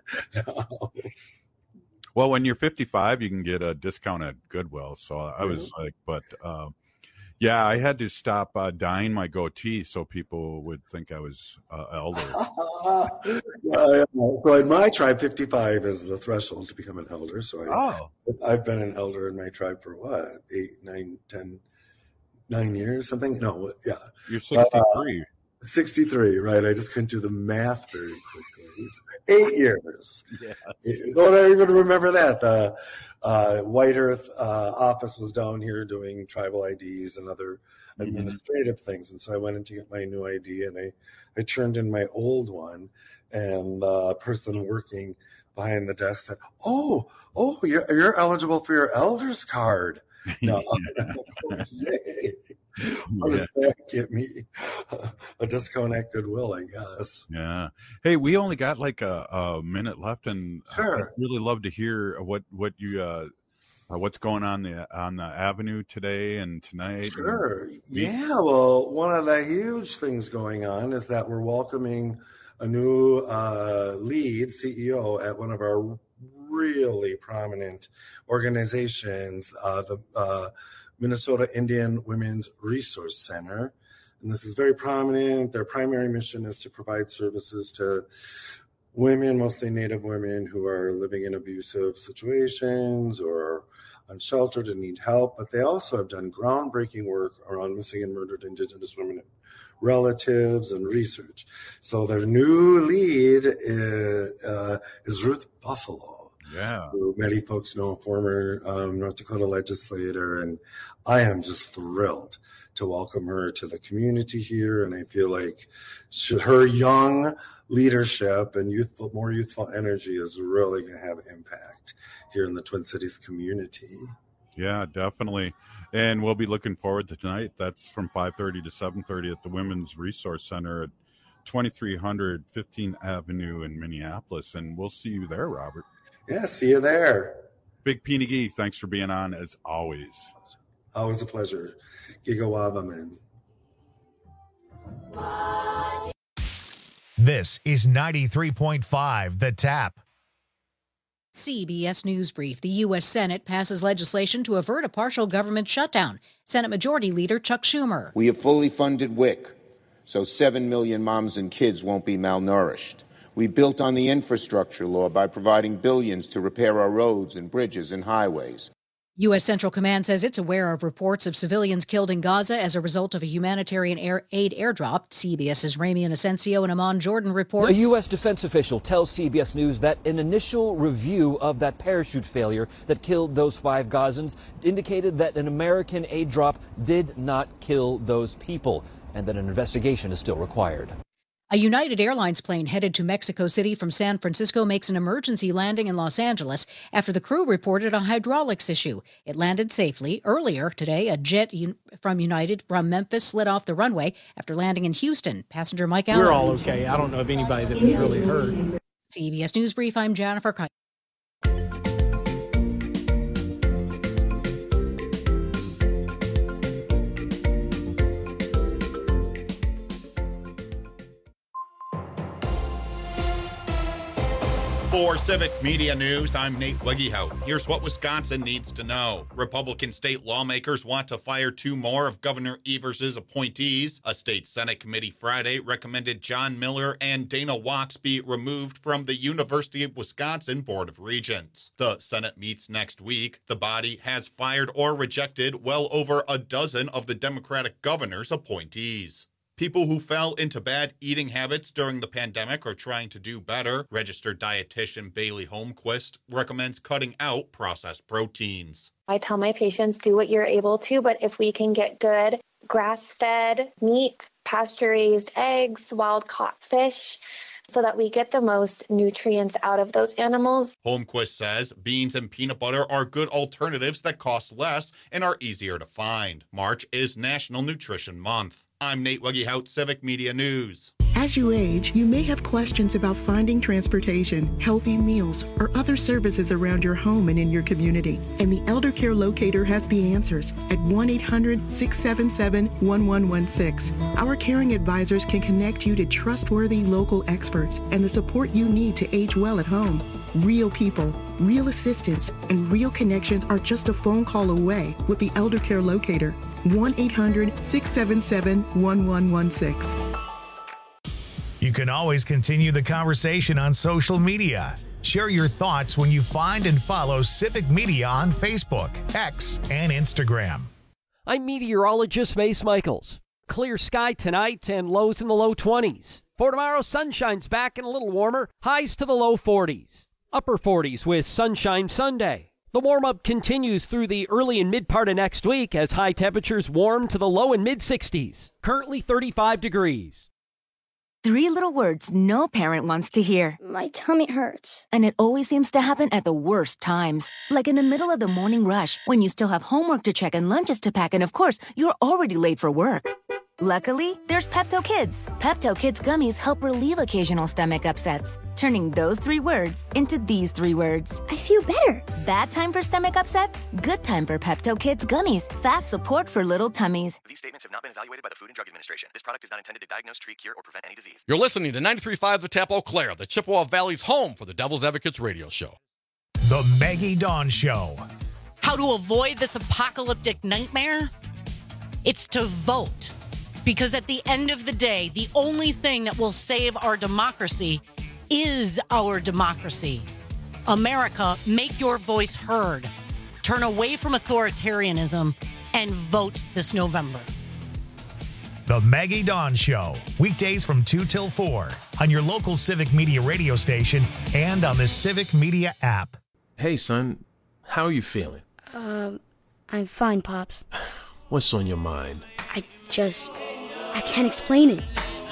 S1: now.
S24: Well, when you're fifty-five, you can get a discount at Goodwill. So I was like, but uh, yeah, I had to stop uh, dyeing my goatee so people would think I was uh, elder.
S1: uh, so in my tribe, fifty-five is the threshold to become an elder. So I,
S24: oh.
S1: I've been an elder in my tribe for what, eight, nine, ten. Nine years, something? No, yeah.
S24: You're sixty-three.
S1: Uh, sixty-three, right. I just couldn't do the math very quickly. Eight years.
S24: Yes.
S1: Don't I even remember that? The uh, White Earth uh, office was down here doing tribal I Ds and other administrative mm-hmm. things. And so I went in to get my new I D, and I, I turned in my old one, and the person working behind the desk said, oh, oh, you're, you're eligible for your elder's card. No, yay. How does that get me a discount at Goodwill, I guess?
S24: Yeah. Hey, we only got like a, a minute left, and
S1: sure.
S24: I'd really love to hear what what you uh, what's going on the on the Avenue today and tonight.
S1: Sure.
S24: And
S1: yeah. Well, one of the huge things going on is that we're welcoming a new uh, lead C E O at one of our really prominent organizations, uh, the uh, Minnesota Indian Women's Resource Center. And this is very prominent. Their primary mission is to provide services to women, mostly Native women, who are living in abusive situations or unsheltered and need help. But they also have done groundbreaking work around missing and murdered Indigenous women relatives and research. So their new lead is, uh, is Ruth Buffalo.
S24: Yeah.
S1: who many folks know, a former um, North Dakota legislator, and I am just thrilled to welcome her to the community here. And I feel like she, her young leadership and youthful, more youthful energy is really going to have impact here in the Twin Cities community.
S24: Yeah, definitely. And we'll be looking forward to tonight. That's from five thirty to seven thirty at the Women's Resource Center at twenty-three hundred fifteenth Avenue in Minneapolis. And we'll see you there, Robert.
S1: Yeah, see you there.
S24: Big P. McGee, thanks for being on as always.
S1: Always a pleasure. Gigawaba, man.
S2: This is ninety-three point five The Tap.
S3: C B S News Brief. The U S Senate passes legislation to avert a partial government shutdown. Senate Majority Leader Chuck Schumer.
S4: We have fully funded W I C, so seven million moms and kids won't be malnourished. We built on the infrastructure law by providing billions to repair our roads and bridges and highways.
S3: U S Central Command says it's aware of reports of civilians killed in Gaza as a result of a humanitarian air aid airdrop. CBS's Ramian Asensio and Amon Jordan reports.
S7: A U S defense official tells C B S News that an initial review of that parachute failure that killed those five Gazans indicated that an American aid drop did not kill those people, and that an investigation is still required.
S3: A United Airlines plane headed to Mexico City from San Francisco makes an emergency landing in Los Angeles after the crew reported a hydraulics issue. It landed safely. Earlier today, a jet from United from Memphis slid off the runway after landing in Houston. Passenger Mike Allen.
S8: We're all okay. I don't know of anybody that was really hurt.
S3: C B S News Brief, I'm Jennifer Kite.
S11: For Civic Media News, I'm Nate Wegehout. Here's what Wisconsin needs to know. Republican state lawmakers want to fire two more of Governor Evers' appointees. A state Senate committee Friday recommended John Miller and Dana Wachs be removed from the University of Wisconsin Board of Regents. The Senate meets next week. The body has fired or rejected well over a dozen of the Democratic governor's appointees. People who fell into bad eating habits during the pandemic are trying to do better. Registered dietitian Bailey Holmquist recommends cutting out processed proteins.
S9: I tell my patients, do what you're able to, but if we can get good grass-fed meat, pasture-raised eggs, wild-caught fish, so that we get the most nutrients out of those animals.
S11: Holmquist says beans and peanut butter are good alternatives that cost less and are easier to find. March is National Nutrition Month. I'm Nate Wegehout, Civic Media News.
S10: As you age, you may have questions about finding transportation, healthy meals, or other services around your home and in your community. And the Elder Care Locator has the answers at one eight hundred, six seven seven, one one one six. Our caring advisors can connect you to trustworthy local experts and the support you need to age well at home. Real people, real assistance, and real connections are just a phone call away with the Elder Care Locator. one eight hundred, six seven seven, one one one six.
S2: You can always continue the conversation on social media. Share your thoughts when you find and follow Civic Media on Facebook, X, and Instagram.
S15: I'm meteorologist Mace Michaels. Clear sky tonight and lows in the low twenties. For tomorrow, sunshine's back and a little warmer, highs to the low forties. Upper forties with sunshine Sunday. The warm-up continues through the early and mid part of next week as high temperatures warm to the low and mid-sixties. Currently thirty-five degrees.
S27: Three little words no parent wants to hear.
S23: My tummy hurts.
S27: And it always seems to happen at the worst times. Like in the middle of the morning rush, when you still have homework to check and lunches to pack, and of course, you're already late for work. Luckily, there's Pepto Kids. Pepto Kids gummies help relieve occasional stomach upsets, turning those three words into these three words.
S23: I feel better.
S27: Bad time for stomach upsets? Good time for Pepto Kids gummies. Fast support for little tummies.
S28: These statements have not been evaluated by the Food and Drug Administration. This product is not intended to diagnose, treat, cure, or prevent any disease.
S29: You're listening to ninety-three point five The Tap Eau Claire, the Chippewa Valley's home for the Devil's Advocates radio show.
S2: The Maggie Dawn Show.
S30: How to avoid this apocalyptic nightmare? It's to vote. Because at the end of the day, the only thing that will save our democracy is our democracy. America, make your voice heard. Turn away from authoritarianism and vote this November.
S2: The Maggie Dawn Show. Weekdays from two till four on your local Civic Media radio station and on the Civic Media app.
S12: Hey, son. How are you feeling?
S13: Um, I'm fine, Pops.
S12: What's on your mind?
S13: I just... I can't explain it.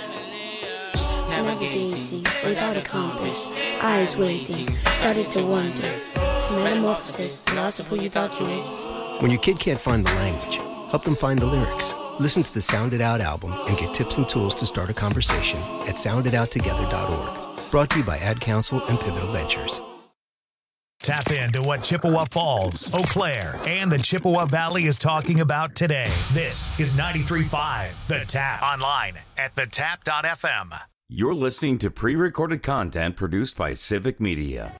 S13: Navigating without a compass, eyes waiting, started to wonder. Metamorphosis, loss of who you thought you was.
S14: When your kid can't find the language, help them find the lyrics. Listen to the Sound It Out album and get tips and tools to start a conversation at sound it out together dot org. Brought to you by Ad Council and Pivotal Ventures.
S2: Tap into what Chippewa Falls, Eau Claire, and the Chippewa Valley is talking about today. This is ninety-three point five The Tap. Online at the tap dot f m.
S16: You're listening to pre-recorded content produced by Civic Media.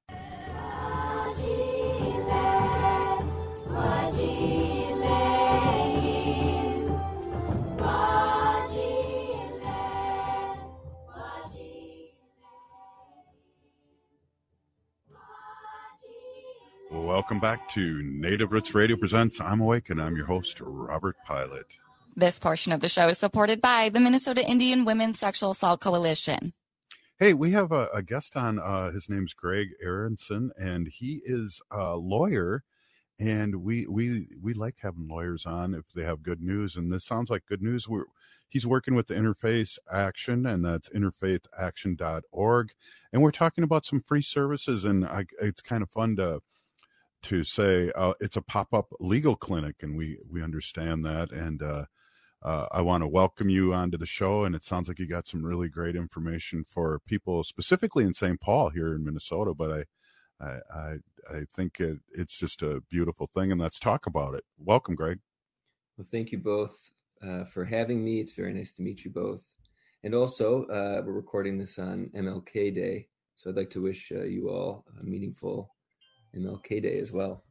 S24: Welcome back to Native Roots Radio Presents I'm Awake, and I'm your host, Robert Pilot.
S25: This portion of the show is supported by the Minnesota Indian Women's Sexual Assault Coalition.
S24: Hey, we have a, a guest on. Uh, his name's Greg Aronson, and he is a lawyer. And we we we like having lawyers on if they have good news. And this sounds like good news. We're he's working with the Interfaith Action, and that's interfaith action dot org. And we're talking about some free services, and I, it's kind of fun to. to say uh, it's a pop-up legal clinic, and we we understand that, and uh, uh, I want to welcome you onto the show, and it sounds like you got some really great information for people specifically in Saint Paul here in Minnesota, but I I I, I think it, it's just a beautiful thing, and let's talk about it. Welcome, Greg.
S17: Well, thank you both uh, for having me. It's very nice to meet you both, and also uh, we're recording this on M L K Day, so I'd like to wish uh, you all a meaningful M L K Day as well.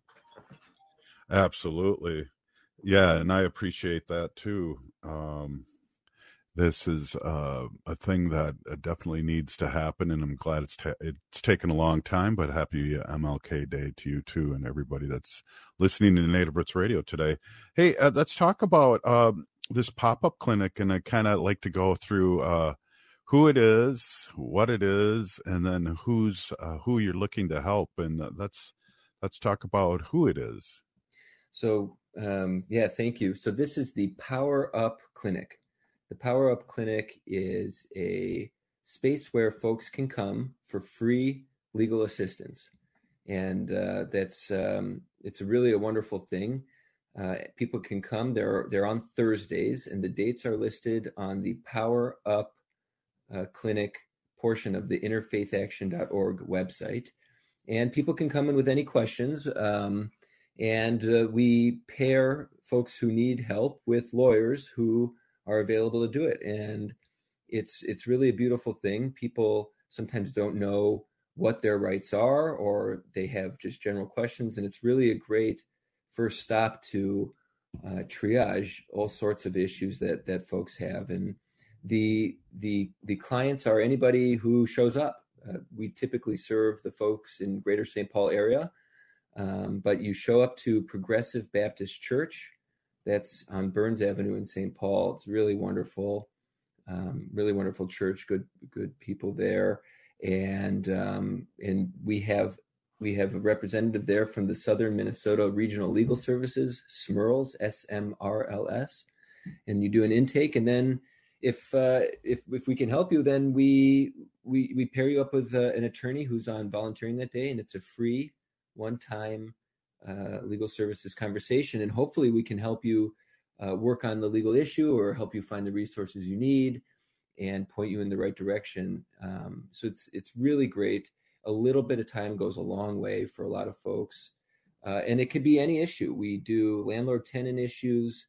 S24: Absolutely. Yeah, and I appreciate that too. Um, this is uh, a thing that definitely needs to happen, and I'm glad it's ta- it's taken a long time, but happy M L K Day to you too, and everybody that's listening to Native Roots Radio today. Hey, uh, let's talk about uh, this pop-up clinic, and I kind of like to go through uh, who it is, what it is, and then who's uh, who you're looking to help, and uh, let's let's talk about who it is.
S17: So, um, yeah, thank you. So this is the Power Up Clinic. The Power Up Clinic is a space where folks can come for free legal assistance, and uh, that's um, it's a really a wonderful thing. Uh, people can come. They're they're on Thursdays, and the dates are listed on the Power Up Uh, clinic portion of the interfaith action dot org website, and people can come in with any questions, um, and uh, we pair folks who need help with lawyers who are available to do it, and it's it's really a beautiful thing. People sometimes don't know what their rights are, or they have just general questions, and it's really a great first stop to uh, triage all sorts of issues that that folks have. And The the the clients are anybody who shows up. Uh, we typically serve the folks in Greater Saint Paul area, um, but you show up to Progressive Baptist Church. That's on Burns Avenue in Saint Paul. It's really wonderful, um, really wonderful church. Good good people there, and um, and we have we have a representative there from the Southern Minnesota Regional Legal Services, S M R L S, S M R L S, and you do an intake, and then If uh, if if we can help you, then we we we pair you up with uh, an attorney who's on volunteering that day, and it's a free one-time uh, legal services conversation. And hopefully, we can help you uh, work on the legal issue, or help you find the resources you need, and point you in the right direction. Um, so it's it's really great. A little bit of time goes a long way for a lot of folks, uh, and it could be any issue. We do landlord-tenant issues,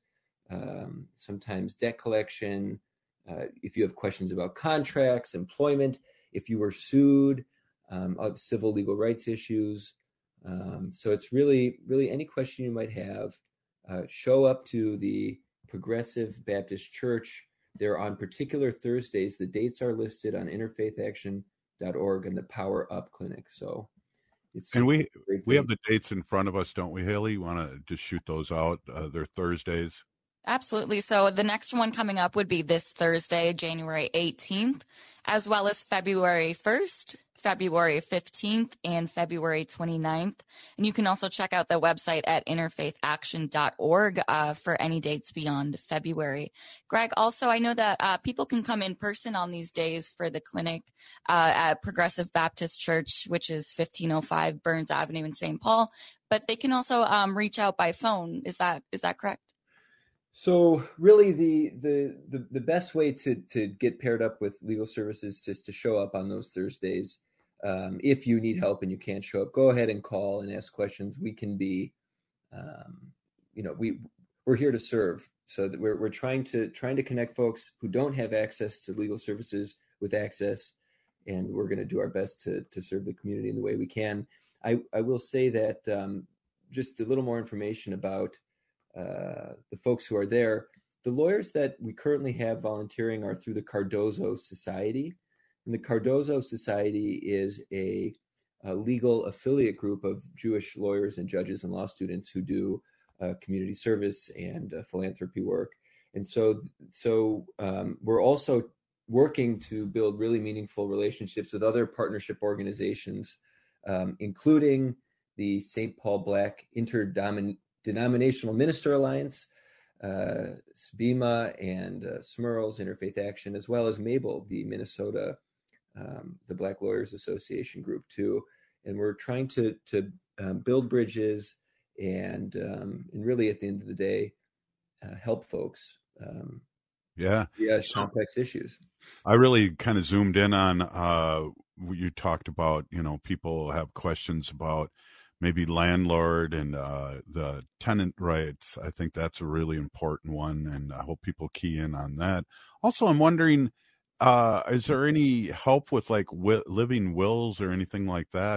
S17: um, sometimes debt collection. Uh, if you have questions about contracts, employment, if you were sued, um, of civil legal rights issues. Um, so it's really, really any question you might have, uh, show up to the Progressive Baptist Church. They're on particular Thursdays. The dates are listed on interfaith action dot org and the Power Up Clinic. So it's,
S24: and
S17: it's
S24: we we have the dates in front of us, don't we, Haley? You want to just shoot those out? Uh, they're Thursdays.
S25: Absolutely. So the next one coming up would be this Thursday, January eighteenth, as well as February first, February fifteenth, and February twenty-ninth. And you can also check out the website at interfaith action dot org uh, for any dates beyond February. Greg, also, I know that uh, people can come in person on these days for the clinic uh, at Progressive Baptist Church, which is fifteen oh five Burns Avenue in Saint Paul, but they can also um, reach out by phone. Is that is that correct?
S17: So really the, the the the best way to to get paired up with legal services is to show up on those Thursdays. Um, if you need help and you can't show up, go ahead and call and ask questions. We can be, um, you know, we we're here to serve. So that we're we're trying to trying to connect folks who don't have access to legal services with access, and we're going to do our best to to serve the community in the way we can. I I will say that um, just a little more information about Uh, the folks who are there. The lawyers that we currently have volunteering are through the Cardozo Society. And the Cardozo Society is a, a legal affiliate group of Jewish lawyers and judges and law students who do uh, community service and uh, philanthropy work. And so, so um, we're also working to build really meaningful relationships with other partnership organizations, um, including the Saint Paul Black Interdomin Denominational Minister Alliance, uh, S B I M A, and uh, Smurls, Interfaith Action, as well as MABEL, the Minnesota, um, the Black Lawyers Association group too. And we're trying to to um, build bridges and um, and really at the end of the day, uh, help folks. Um,
S24: yeah,
S17: yeah, complex issues.
S24: I really kind of zoomed in on uh, you talked about. You know, people have questions about maybe landlord and uh, the tenant rights. I think that's a really important one, and I hope people key in on that. Also, I'm wondering, uh, is there any help with like wi- living wills or anything like that?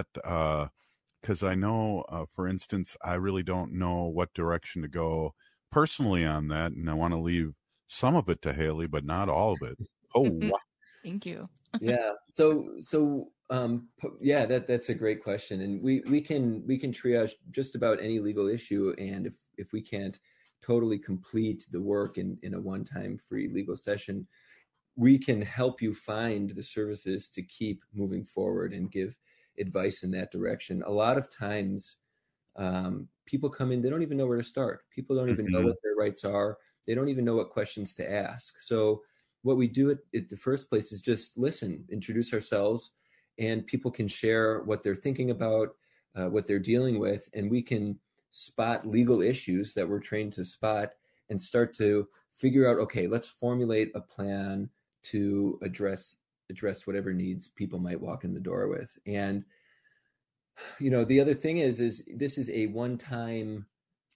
S24: Because uh, I know, uh, for instance, I really don't know what direction to go personally on that, and I want to leave some of it to Haley, but not all of it. Oh, wow.
S25: Thank you.
S17: yeah. So, so, um, yeah, that, that's a great question. And we, we can, we can triage just about any legal issue. And if, if we can't totally complete the work in, in a one-time free legal session, we can help you find the services to keep moving forward and give advice in that direction. A lot of times, um, people come in, they don't even know where to start. People don't even know what their rights are. They don't even know what questions to ask. So what we do at, at the first place is just listen, introduce ourselves, and people can share what they're thinking about, uh, what they're dealing with, and we can spot legal issues that we're trained to spot and start to figure out, okay, let's formulate a plan to address address whatever needs people might walk in the door with. And, you know, the other thing is, is this is a one-time,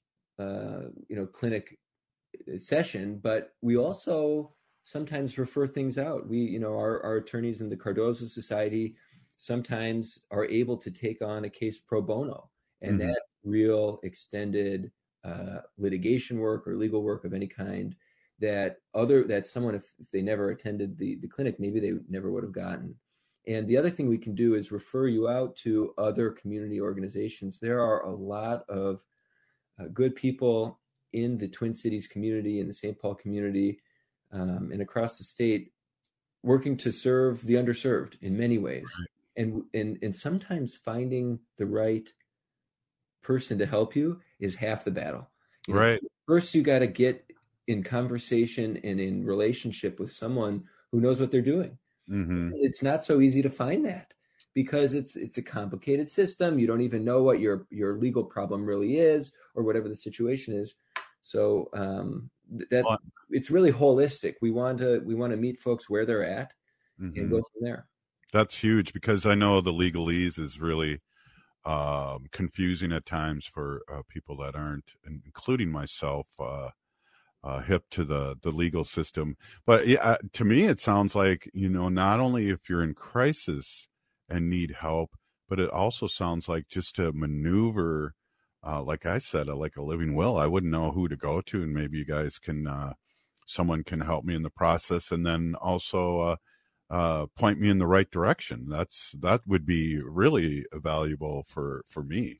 S17: uh, you know, clinic session, but we also sometimes refer things out. We, you know, our, our attorneys in the Cardozo Society sometimes are able to take on a case pro bono, and mm-hmm. that real extended uh, litigation work or legal work of any kind that other, that someone, if, if they never attended the, the clinic, maybe they never would have gotten. And the other thing we can do is refer you out to other community organizations. There are a lot of uh, good people in the Twin Cities community, in the Saint Paul community, um, and across the state, working to serve the underserved in many ways. And, and, and sometimes finding the right person to help you is half the battle. You know,
S24: right.
S17: First, you got to get in conversation and in relationship with someone who knows what they're doing.
S24: Mm-hmm.
S17: It's not so easy to find that because it's it's a complicated system. You don't even know what your your legal problem really is or whatever the situation is. So um, that well, it's really holistic. We want to we want to meet folks where they're at mm-hmm. and go from there.
S24: That's huge because I know the legalese is really um, confusing at times for uh, people that aren't, including myself, uh, uh, hip to the, the legal system. But yeah, to me, it sounds like, you know, not only if you're in crisis and need help, but it also sounds like just to maneuver, uh, like I said, uh, like a living will. I wouldn't know who to go to, and maybe you guys can, uh, someone can help me in the process, and then also uh, uh, point me in the right direction. That's that would be really valuable for for me.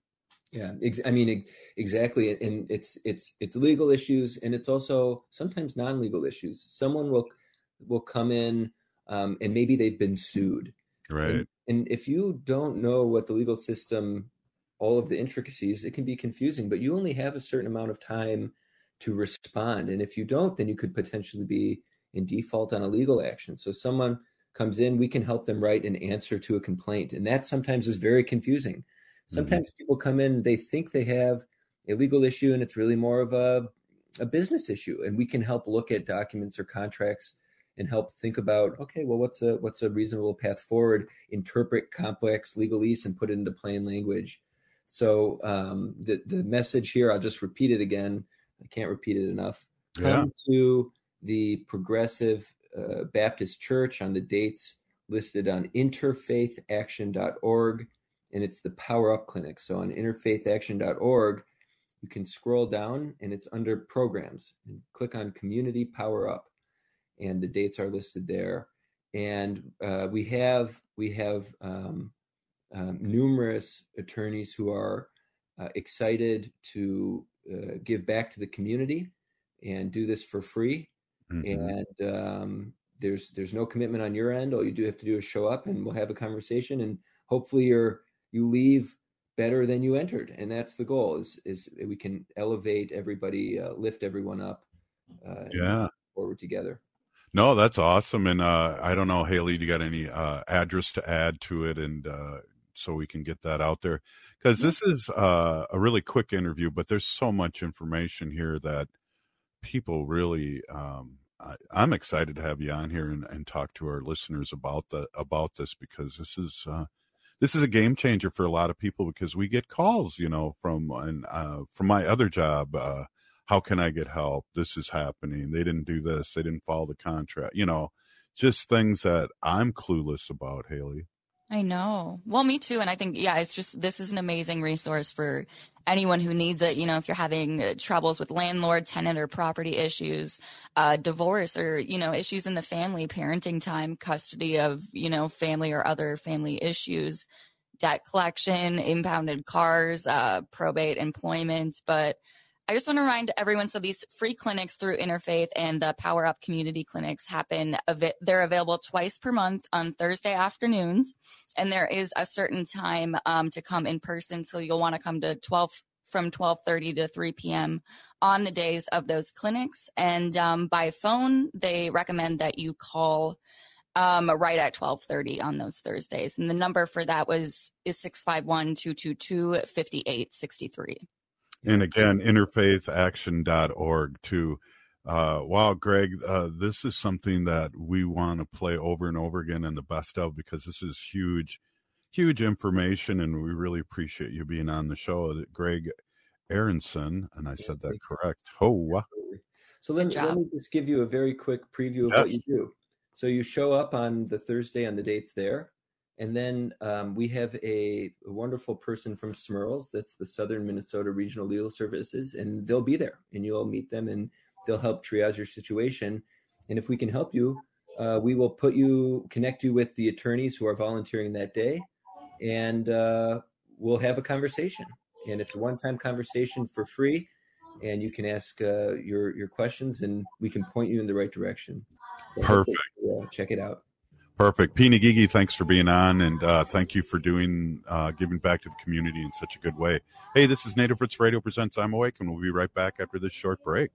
S17: Yeah, ex- I mean, ex- exactly. And it's it's it's legal issues, and it's also sometimes non-legal issues. Someone will will come in, um, and maybe they've been sued.
S24: Right.
S17: And, and if you don't know what the legal system, all of the intricacies, it can be confusing, but you only have a certain amount of time to respond. And if you don't, then you could potentially be in default on a legal action. So someone comes in, we can help them write an answer to a complaint. And that sometimes is very confusing. Sometimes mm-hmm. people come in, they think they have a legal issue, and it's really more of a, a business issue. And we can help look at documents or contracts and help think about, okay, well, what's a what's a reasonable path forward, interpret complex legalese and put it into plain language. So um, the, the message here, I'll just repeat it again. I can't repeat it enough. Come yeah. to the Progressive uh, Baptist Church on the dates listed on interfaith action dot org. And it's the Power Up Clinic. So on interfaith action dot org, you can scroll down and it's under programs and click on Community Power Up. And the dates are listed there. And uh, we have we have um, um, numerous attorneys who are uh, excited to uh, give back to the community and do this for free. Mm-hmm. And um, there's there's no commitment on your end. All you do have to do is show up, and we'll have a conversation. And hopefully you're you leave better than you entered. And that's the goal, is is we can elevate everybody, uh, lift everyone up uh,
S24: yeah.
S17: forward together.
S24: No, that's awesome. And uh, I don't know, Haley, do you got any uh, address to add to it? And uh, so we can get that out there, because this is uh, a really quick interview, but there's so much information here that people really, um, I, I'm excited to have you on here and, and talk to our listeners about the, about this, because this is, uh, this is a game changer for a lot of people, because we get calls, you know, from, and uh, from my other job, uh, how can I get help? This is happening. They didn't do this. They didn't follow the contract. You know, just things that I'm clueless about, Haley.
S25: I know. Well, me too. And I think, yeah, it's just, this is an amazing resource for anyone who needs it. You know, if you're having uh, troubles with landlord, tenant, or property issues, uh, divorce, or, you know, issues in the family, parenting time, custody of, you know, family or other family issues, debt collection, impounded cars, uh, probate, employment. But I just want to remind everyone, so these free clinics through Interfaith and the Power Up Community Clinics happen, they're available twice per month on Thursday afternoons, and there is a certain time um, to come in person, so you'll want to come to twelve from twelve thirty to three p.m. on the days of those clinics, and um, by phone, they recommend that you call um, right at twelve thirty on those Thursdays, and the number for that was is six five one, two two two, five eight six three.
S24: And again, interfaith action dot org too. Uh, wow, Greg, uh, this is something that we want to play over and over again and the best of, because this is huge, huge information, and we really appreciate you being on the show. Greg Aronson, and I said that correct. Oh,
S17: so let me, let me just give you a very quick preview of yes. what you do. So you show up on the Thursday on the dates there. And then um, we have a, a wonderful person from S M R L S, that's the Southern Minnesota Regional Legal Services, and they'll be there, and you'll meet them, and they'll help triage your situation. And if we can help you, uh, we will put you, connect you with the attorneys who are volunteering that day, and uh, we'll have a conversation. And it's a one-time conversation for free, and you can ask uh, your your questions, and we can point you in the right direction. So
S24: perfect.
S17: Yeah, check it out.
S24: Perfect. P. Nagigi, thanks for being on, and uh, thank you for doing uh, giving back to the community in such a good way. Hey, this is Native Roots Radio presents I'm Awake, and we'll be right back after this short break.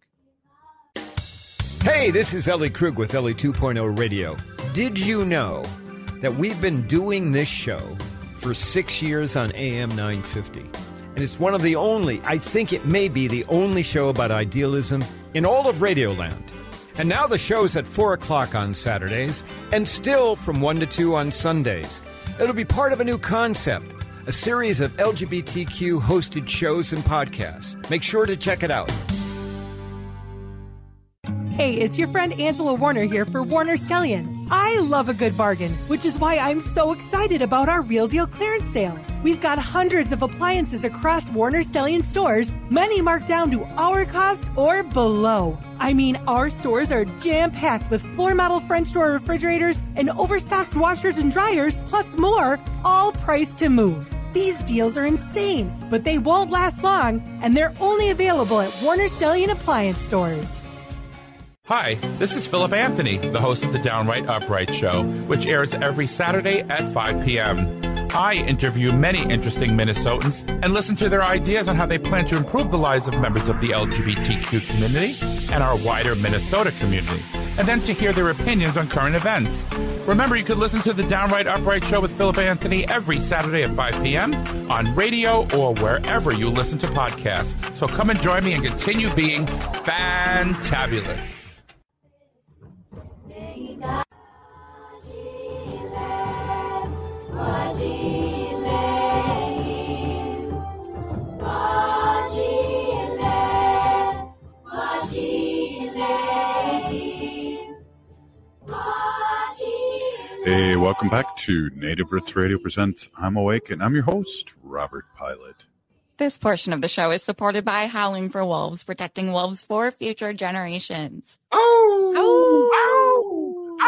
S1: Hey, this is Ellie Krug with Ellie two point oh Radio. Did you know that we've been doing this show for six years on A M nine fifty? And it's one of the only, I think it may be the only show about idealism in all of Radioland. And now the show's at four o'clock on Saturdays, and still from one to two on Sundays. It'll be part of a new concept, a series of L G B T Q-hosted shows and podcasts. Make sure to check it out.
S4: Hey, it's your friend Angela Warner here for Warner Stellian. I love a good bargain, which is why I'm so excited about our Real Deal clearance sale. We've got hundreds of appliances across Warner Stellian stores, many marked down to our cost or below. I mean, our stores are jam-packed with floor model French door refrigerators and overstocked washers and dryers, plus more, all priced to move. These deals are insane, but they won't last long, and they're only available at Warner Stallion Appliance Stores.
S5: Hi, this is Philip Anthony, the host of the Downright Upright Show, which airs every Saturday at five p.m. I interview many interesting Minnesotans and listen to their ideas on how they plan to improve the lives of members of the L G B T Q community and our wider Minnesota community, and then to hear their opinions on current events. Remember, you can listen to the Downright Upright Show with Philip Anthony every Saturday at five p.m. on radio or wherever you listen to podcasts. So come and join me and continue being fantabulous.
S24: Hey, welcome back to Native Roots Radio Presents I'm Awake, and I'm your host, Robert Pilot.
S25: This portion of the show is supported by Howling for Wolves, protecting wolves for future generations.
S24: Oh!
S25: Oh!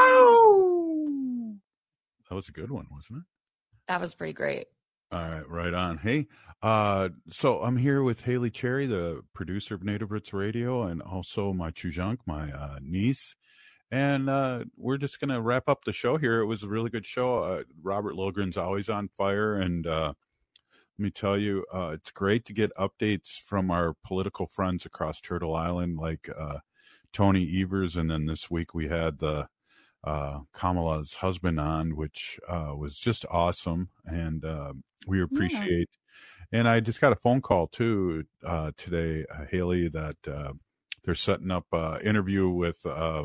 S24: Oh! That was a good one, wasn't it?
S25: That was pretty great.
S24: All right, right on. Hey, uh, so I'm here with Haley Cherry, the producer of Native Roots Radio, and also my chujunk, my uh, niece. And uh, we're just going to wrap up the show here. It was a really good show. Uh, Robert Lilgren's always on fire. And uh, let me tell you, uh, it's great to get updates from our political friends across Turtle Island, like uh, Tony Evers. And then this week we had the uh, Kamala's husband on, which uh, was just awesome. And uh, we appreciate. Yeah. And I just got a phone call, too, uh, today, uh, Haley, that uh, they're setting up an interview with uh,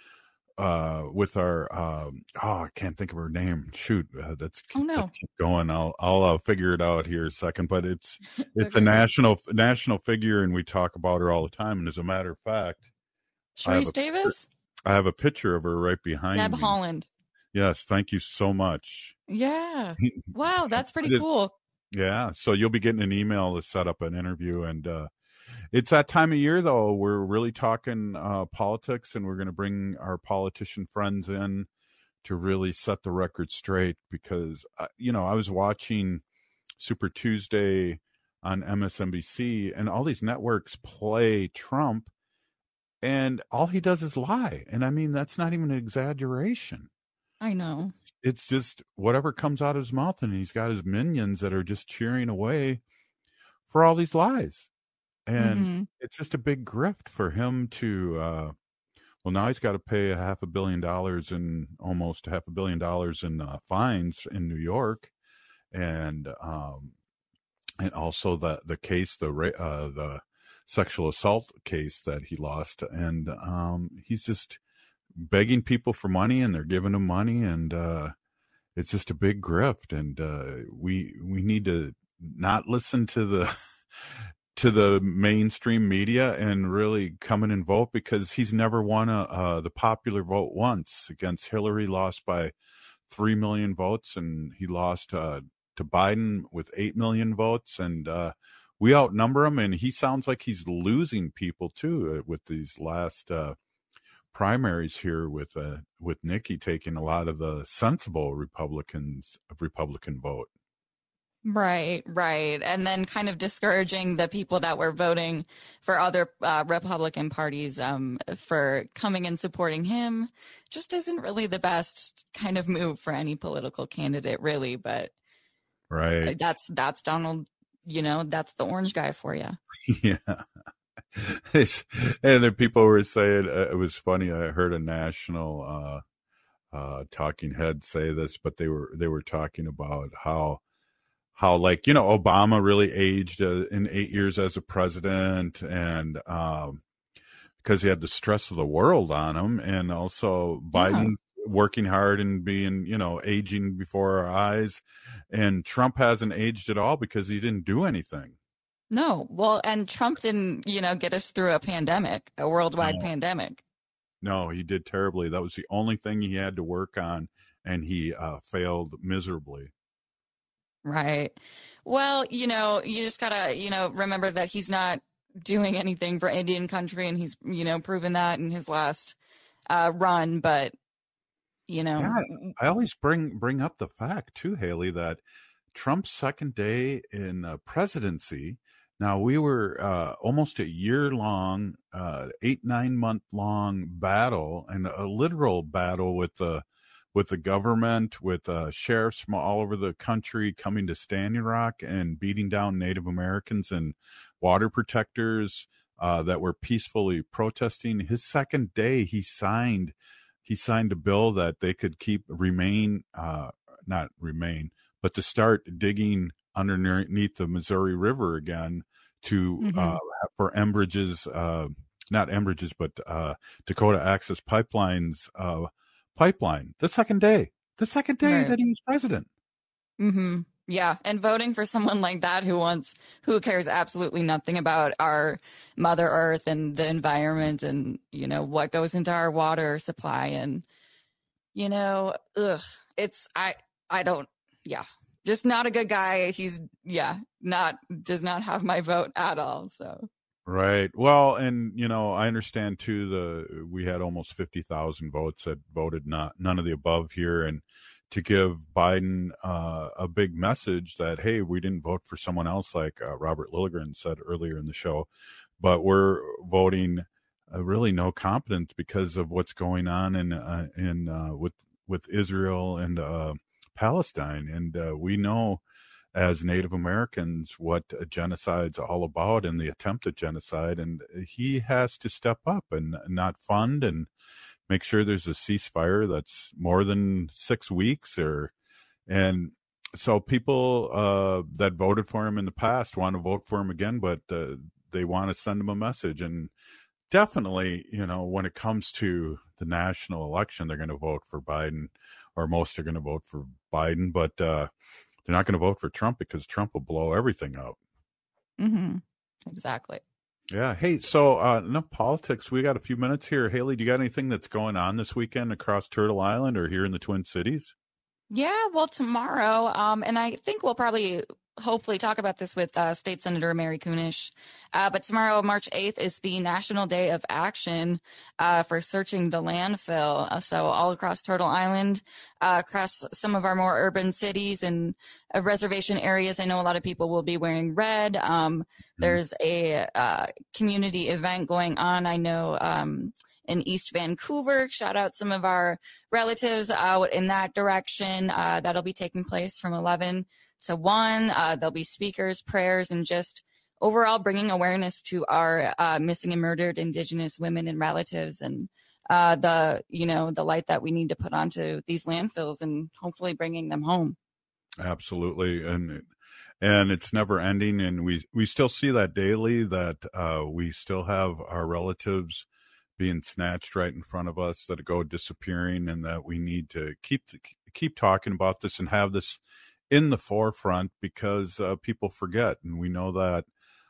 S24: uh with our um oh I can't think of her name. Shoot, uh, that's
S25: oh no
S24: let's keep going. I'll I'll uh, figure it out here a second. But it's it's a national national figure, and we talk about her all the time. And as a matter of fact,
S25: Sharice Davis,
S24: I have a picture of her right behind
S25: Deb
S24: me.
S25: Holland.
S24: Yes, thank you so much.
S25: Yeah, wow, that's pretty cool.
S24: Yeah, so you'll be getting an email to set up an interview, and uh it's that time of year, though. We're really talking uh, politics, and we're going to bring our politician friends in to really set the record straight because, uh, you know, I was watching Super Tuesday on M S N B C, and all these networks play Trump, and all he does is lie. And I mean, that's not even an exaggeration.
S25: I know.
S24: It's just whatever comes out of his mouth, and he's got his minions that are just cheering away for all these lies. And mm-hmm. it's just a big grift for him to, uh, well, now he's got to pay a half a billion dollars in almost a half a billion dollars in uh, fines in New York. And, um, and also the, the case, the, uh, the sexual assault case that he lost. And, um, he's just begging people for money, and they're giving him money. And, uh, it's just a big grift. And, uh, we, we need to not listen to the, to the mainstream media and really come in and vote, because he's never won a, uh, the popular vote once. Against Hillary, lost by three million votes, and he lost uh, to Biden with eight million votes. And uh, we outnumber him, and he sounds like he's losing people too uh, with these last uh, primaries here with uh, with Nikki taking a lot of the sensible Republicans Republican vote.
S25: Right, right. And then kind of discouraging the people that were voting for other uh, Republican parties um, for coming and supporting him. Just isn't really the best kind of move for any political candidate, really. But
S24: right,
S25: that's that's Donald, you know, that's the orange guy for you.
S24: Yeah. And then people were saying, uh, it was funny, I heard a national uh, uh, talking head say this, but they were they were talking about how how, like, you know, Obama really aged uh, in eight years as a president, and um, because he had the stress of the world on him, and also Biden's yeah. working hard and being, you know, aging before our eyes, and Trump hasn't aged at all because he didn't do anything.
S25: No, well, and Trump didn't, you know, get us through a pandemic, a worldwide no. pandemic.
S24: No, he did terribly. That was the only thing he had to work on, and he uh, failed miserably.
S25: Right. Well, you know, you just gotta, you know, remember that he's not doing anything for Indian country, and he's, you know, proven that in his last uh, run. But, you know,
S24: yeah, I always bring bring up the fact too, Haley, that Trump's second day in uh, presidency. Now, we were uh, almost a year-long, uh, eight, nine-month-long battle, and a literal battle with the with the government, with uh, sheriffs from all over the country coming to Standing Rock and beating down Native Americans and water protectors uh, that were peacefully protesting. His second day, he signed he signed a bill that they could keep remain uh, not remain, but to start digging underneath the Missouri River again to mm-hmm. uh, for Enbridge's, uh, not Enbridge's, but uh, Dakota Access Pipeline's uh, pipeline. The second day, the second day right. that he was president.
S25: Mm-hmm. Yeah, and voting for someone like that who wants, who cares absolutely nothing about our Mother Earth and the environment and, you know, what goes into our water supply. And, you know, ugh, it's, I, I don't, yeah, just not a good guy. He's, yeah, not, does not have my vote at all. So.
S24: Right. Well, and, you know, I understand too, the, we had almost fifty thousand votes that voted not, none of the above here. And to give Biden uh, a big message that, hey, we didn't vote for someone else, like uh, Robert Lilligren said earlier in the show, but we're voting uh, really no competence because of what's going on in uh, in uh, with with Israel and uh, Palestine, and uh, we know as Native Americans what a genocide's all about and the attempted genocide, and he has to step up and not fund and make sure there's a ceasefire that's more than six weeks or, and so people uh, that voted for him in the past want to vote for him again, but uh, they want to send him a message. And definitely, you know, when it comes to the national election, they're going to vote for Biden, or most are going to vote for Biden, but uh, they're not going to vote for Trump because Trump will blow everything out.
S25: Mm-hmm. Exactly.
S24: Yeah. Hey, so uh, enough politics. We got a few minutes here. Haley, do you got anything that's going on this weekend across Turtle Island or here in the Twin Cities?
S25: Yeah, well, tomorrow, um, and I think we'll probably hopefully talk about this with uh, State Senator Mary Kunesh. Uh, but tomorrow, March eighth, is the National Day of Action uh, for searching the landfill. Uh, so all across Turtle Island, uh, across some of our more urban cities and uh, reservation areas, I know a lot of people will be wearing red. Um, mm-hmm. There's a uh, community event going on. I know um, in East Vancouver, shout out some of our relatives out in that direction. Uh, that'll be taking place from eleven to one. Uh, there'll be speakers, prayers, and just overall bringing awareness to our uh, missing and murdered Indigenous women and relatives, and uh, the, you know, the light that we need to put onto these landfills and hopefully bringing them home.
S24: Absolutely. And, and it's never ending. And we, we still see that daily, that uh, we still have our relatives being snatched right in front of us, that go disappearing, and that we need to keep, keep talking about this and have this in the forefront, because uh, people forget. And we know that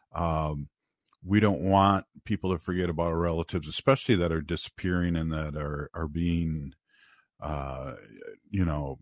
S24: um, we don't want people to forget about our relatives, especially that are disappearing and that are, are being, uh, you know,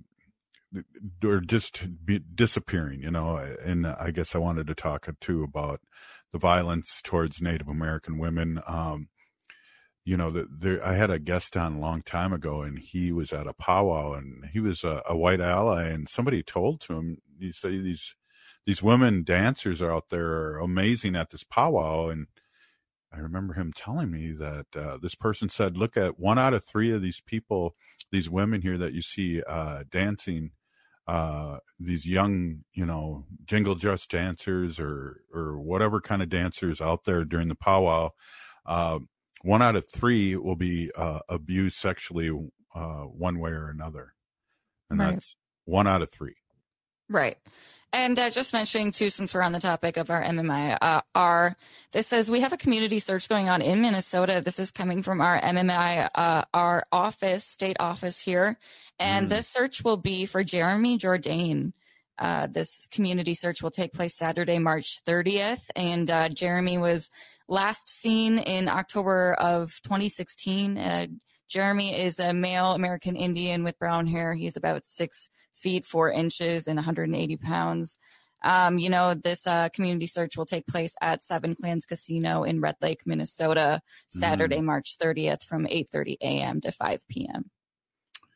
S24: or just be disappearing, you know. And I guess I wanted to talk too about the violence towards Native American women. Um, you know, the, there, I had a guest on a long time ago, and he was at a powwow, and he was a, a white ally, and somebody told to him, he said, these, these women dancers are out there are amazing at this powwow. And I remember him telling me that uh, this person said, look at one out of three of these people, these women here that you see uh, dancing, uh, these young, you know, jingle dress dancers or, or whatever kind of dancers out there during the powwow, uh, one out of three will be uh, abused sexually uh, one way or another. And right. That's one out of three.
S25: Right. And uh, just mentioning, too, since we're on the topic of our M M I R, uh, this says we have a community search going on in Minnesota. This is coming from our M M I R uh, office, state office here. And mm. this search will be for Jeremy Jourdain. Uh, this community search will take place Saturday, March thirtieth. And uh, Jeremy was last seen in October of twenty sixteen. Uh, Jeremy is a male American Indian with brown hair. He's about six feet, four inches and one hundred eighty pounds. Um, you know, this uh, community search will take place at Seven Clans Casino in Red Lake, Minnesota, Saturday, mm. March thirtieth from eight thirty a.m. to five p.m.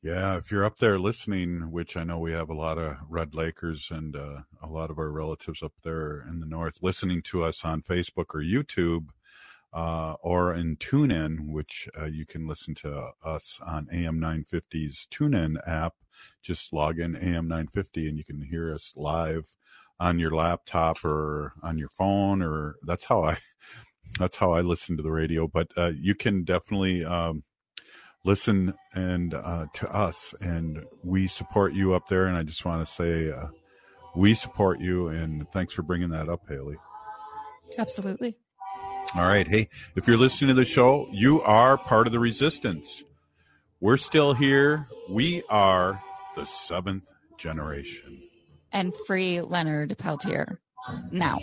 S24: Yeah, if you're up there listening, which I know we have a lot of Red Lakers and uh, a lot of our relatives up there in the north listening to us on Facebook or YouTube uh, or in TuneIn, which uh, you can listen to us on A M nine fifty's TuneIn app. Just log in A M nine fifty and you can hear us live on your laptop or on your phone, or that's how I that's how I listen to the radio. But uh, you can definitely um, listen and uh, to us, and we support you up there. And I just want to say uh, we support you, and thanks for bringing that up, Haley.
S25: Absolutely.
S24: All right. Hey, if you're listening to the show, you are part of the resistance. We're still here. We are the seventh generation.
S25: And free Leonard Peltier now.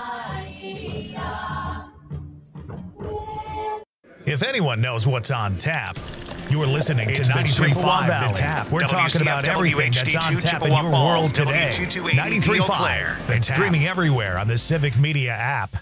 S2: If anyone knows what's on tap, you're listening it's to ninety-three point five The Tap. We're W C F, talking about everything that's on tap in your world today. ninety-three point five The Tap. Streaming everywhere on the Civic Media app.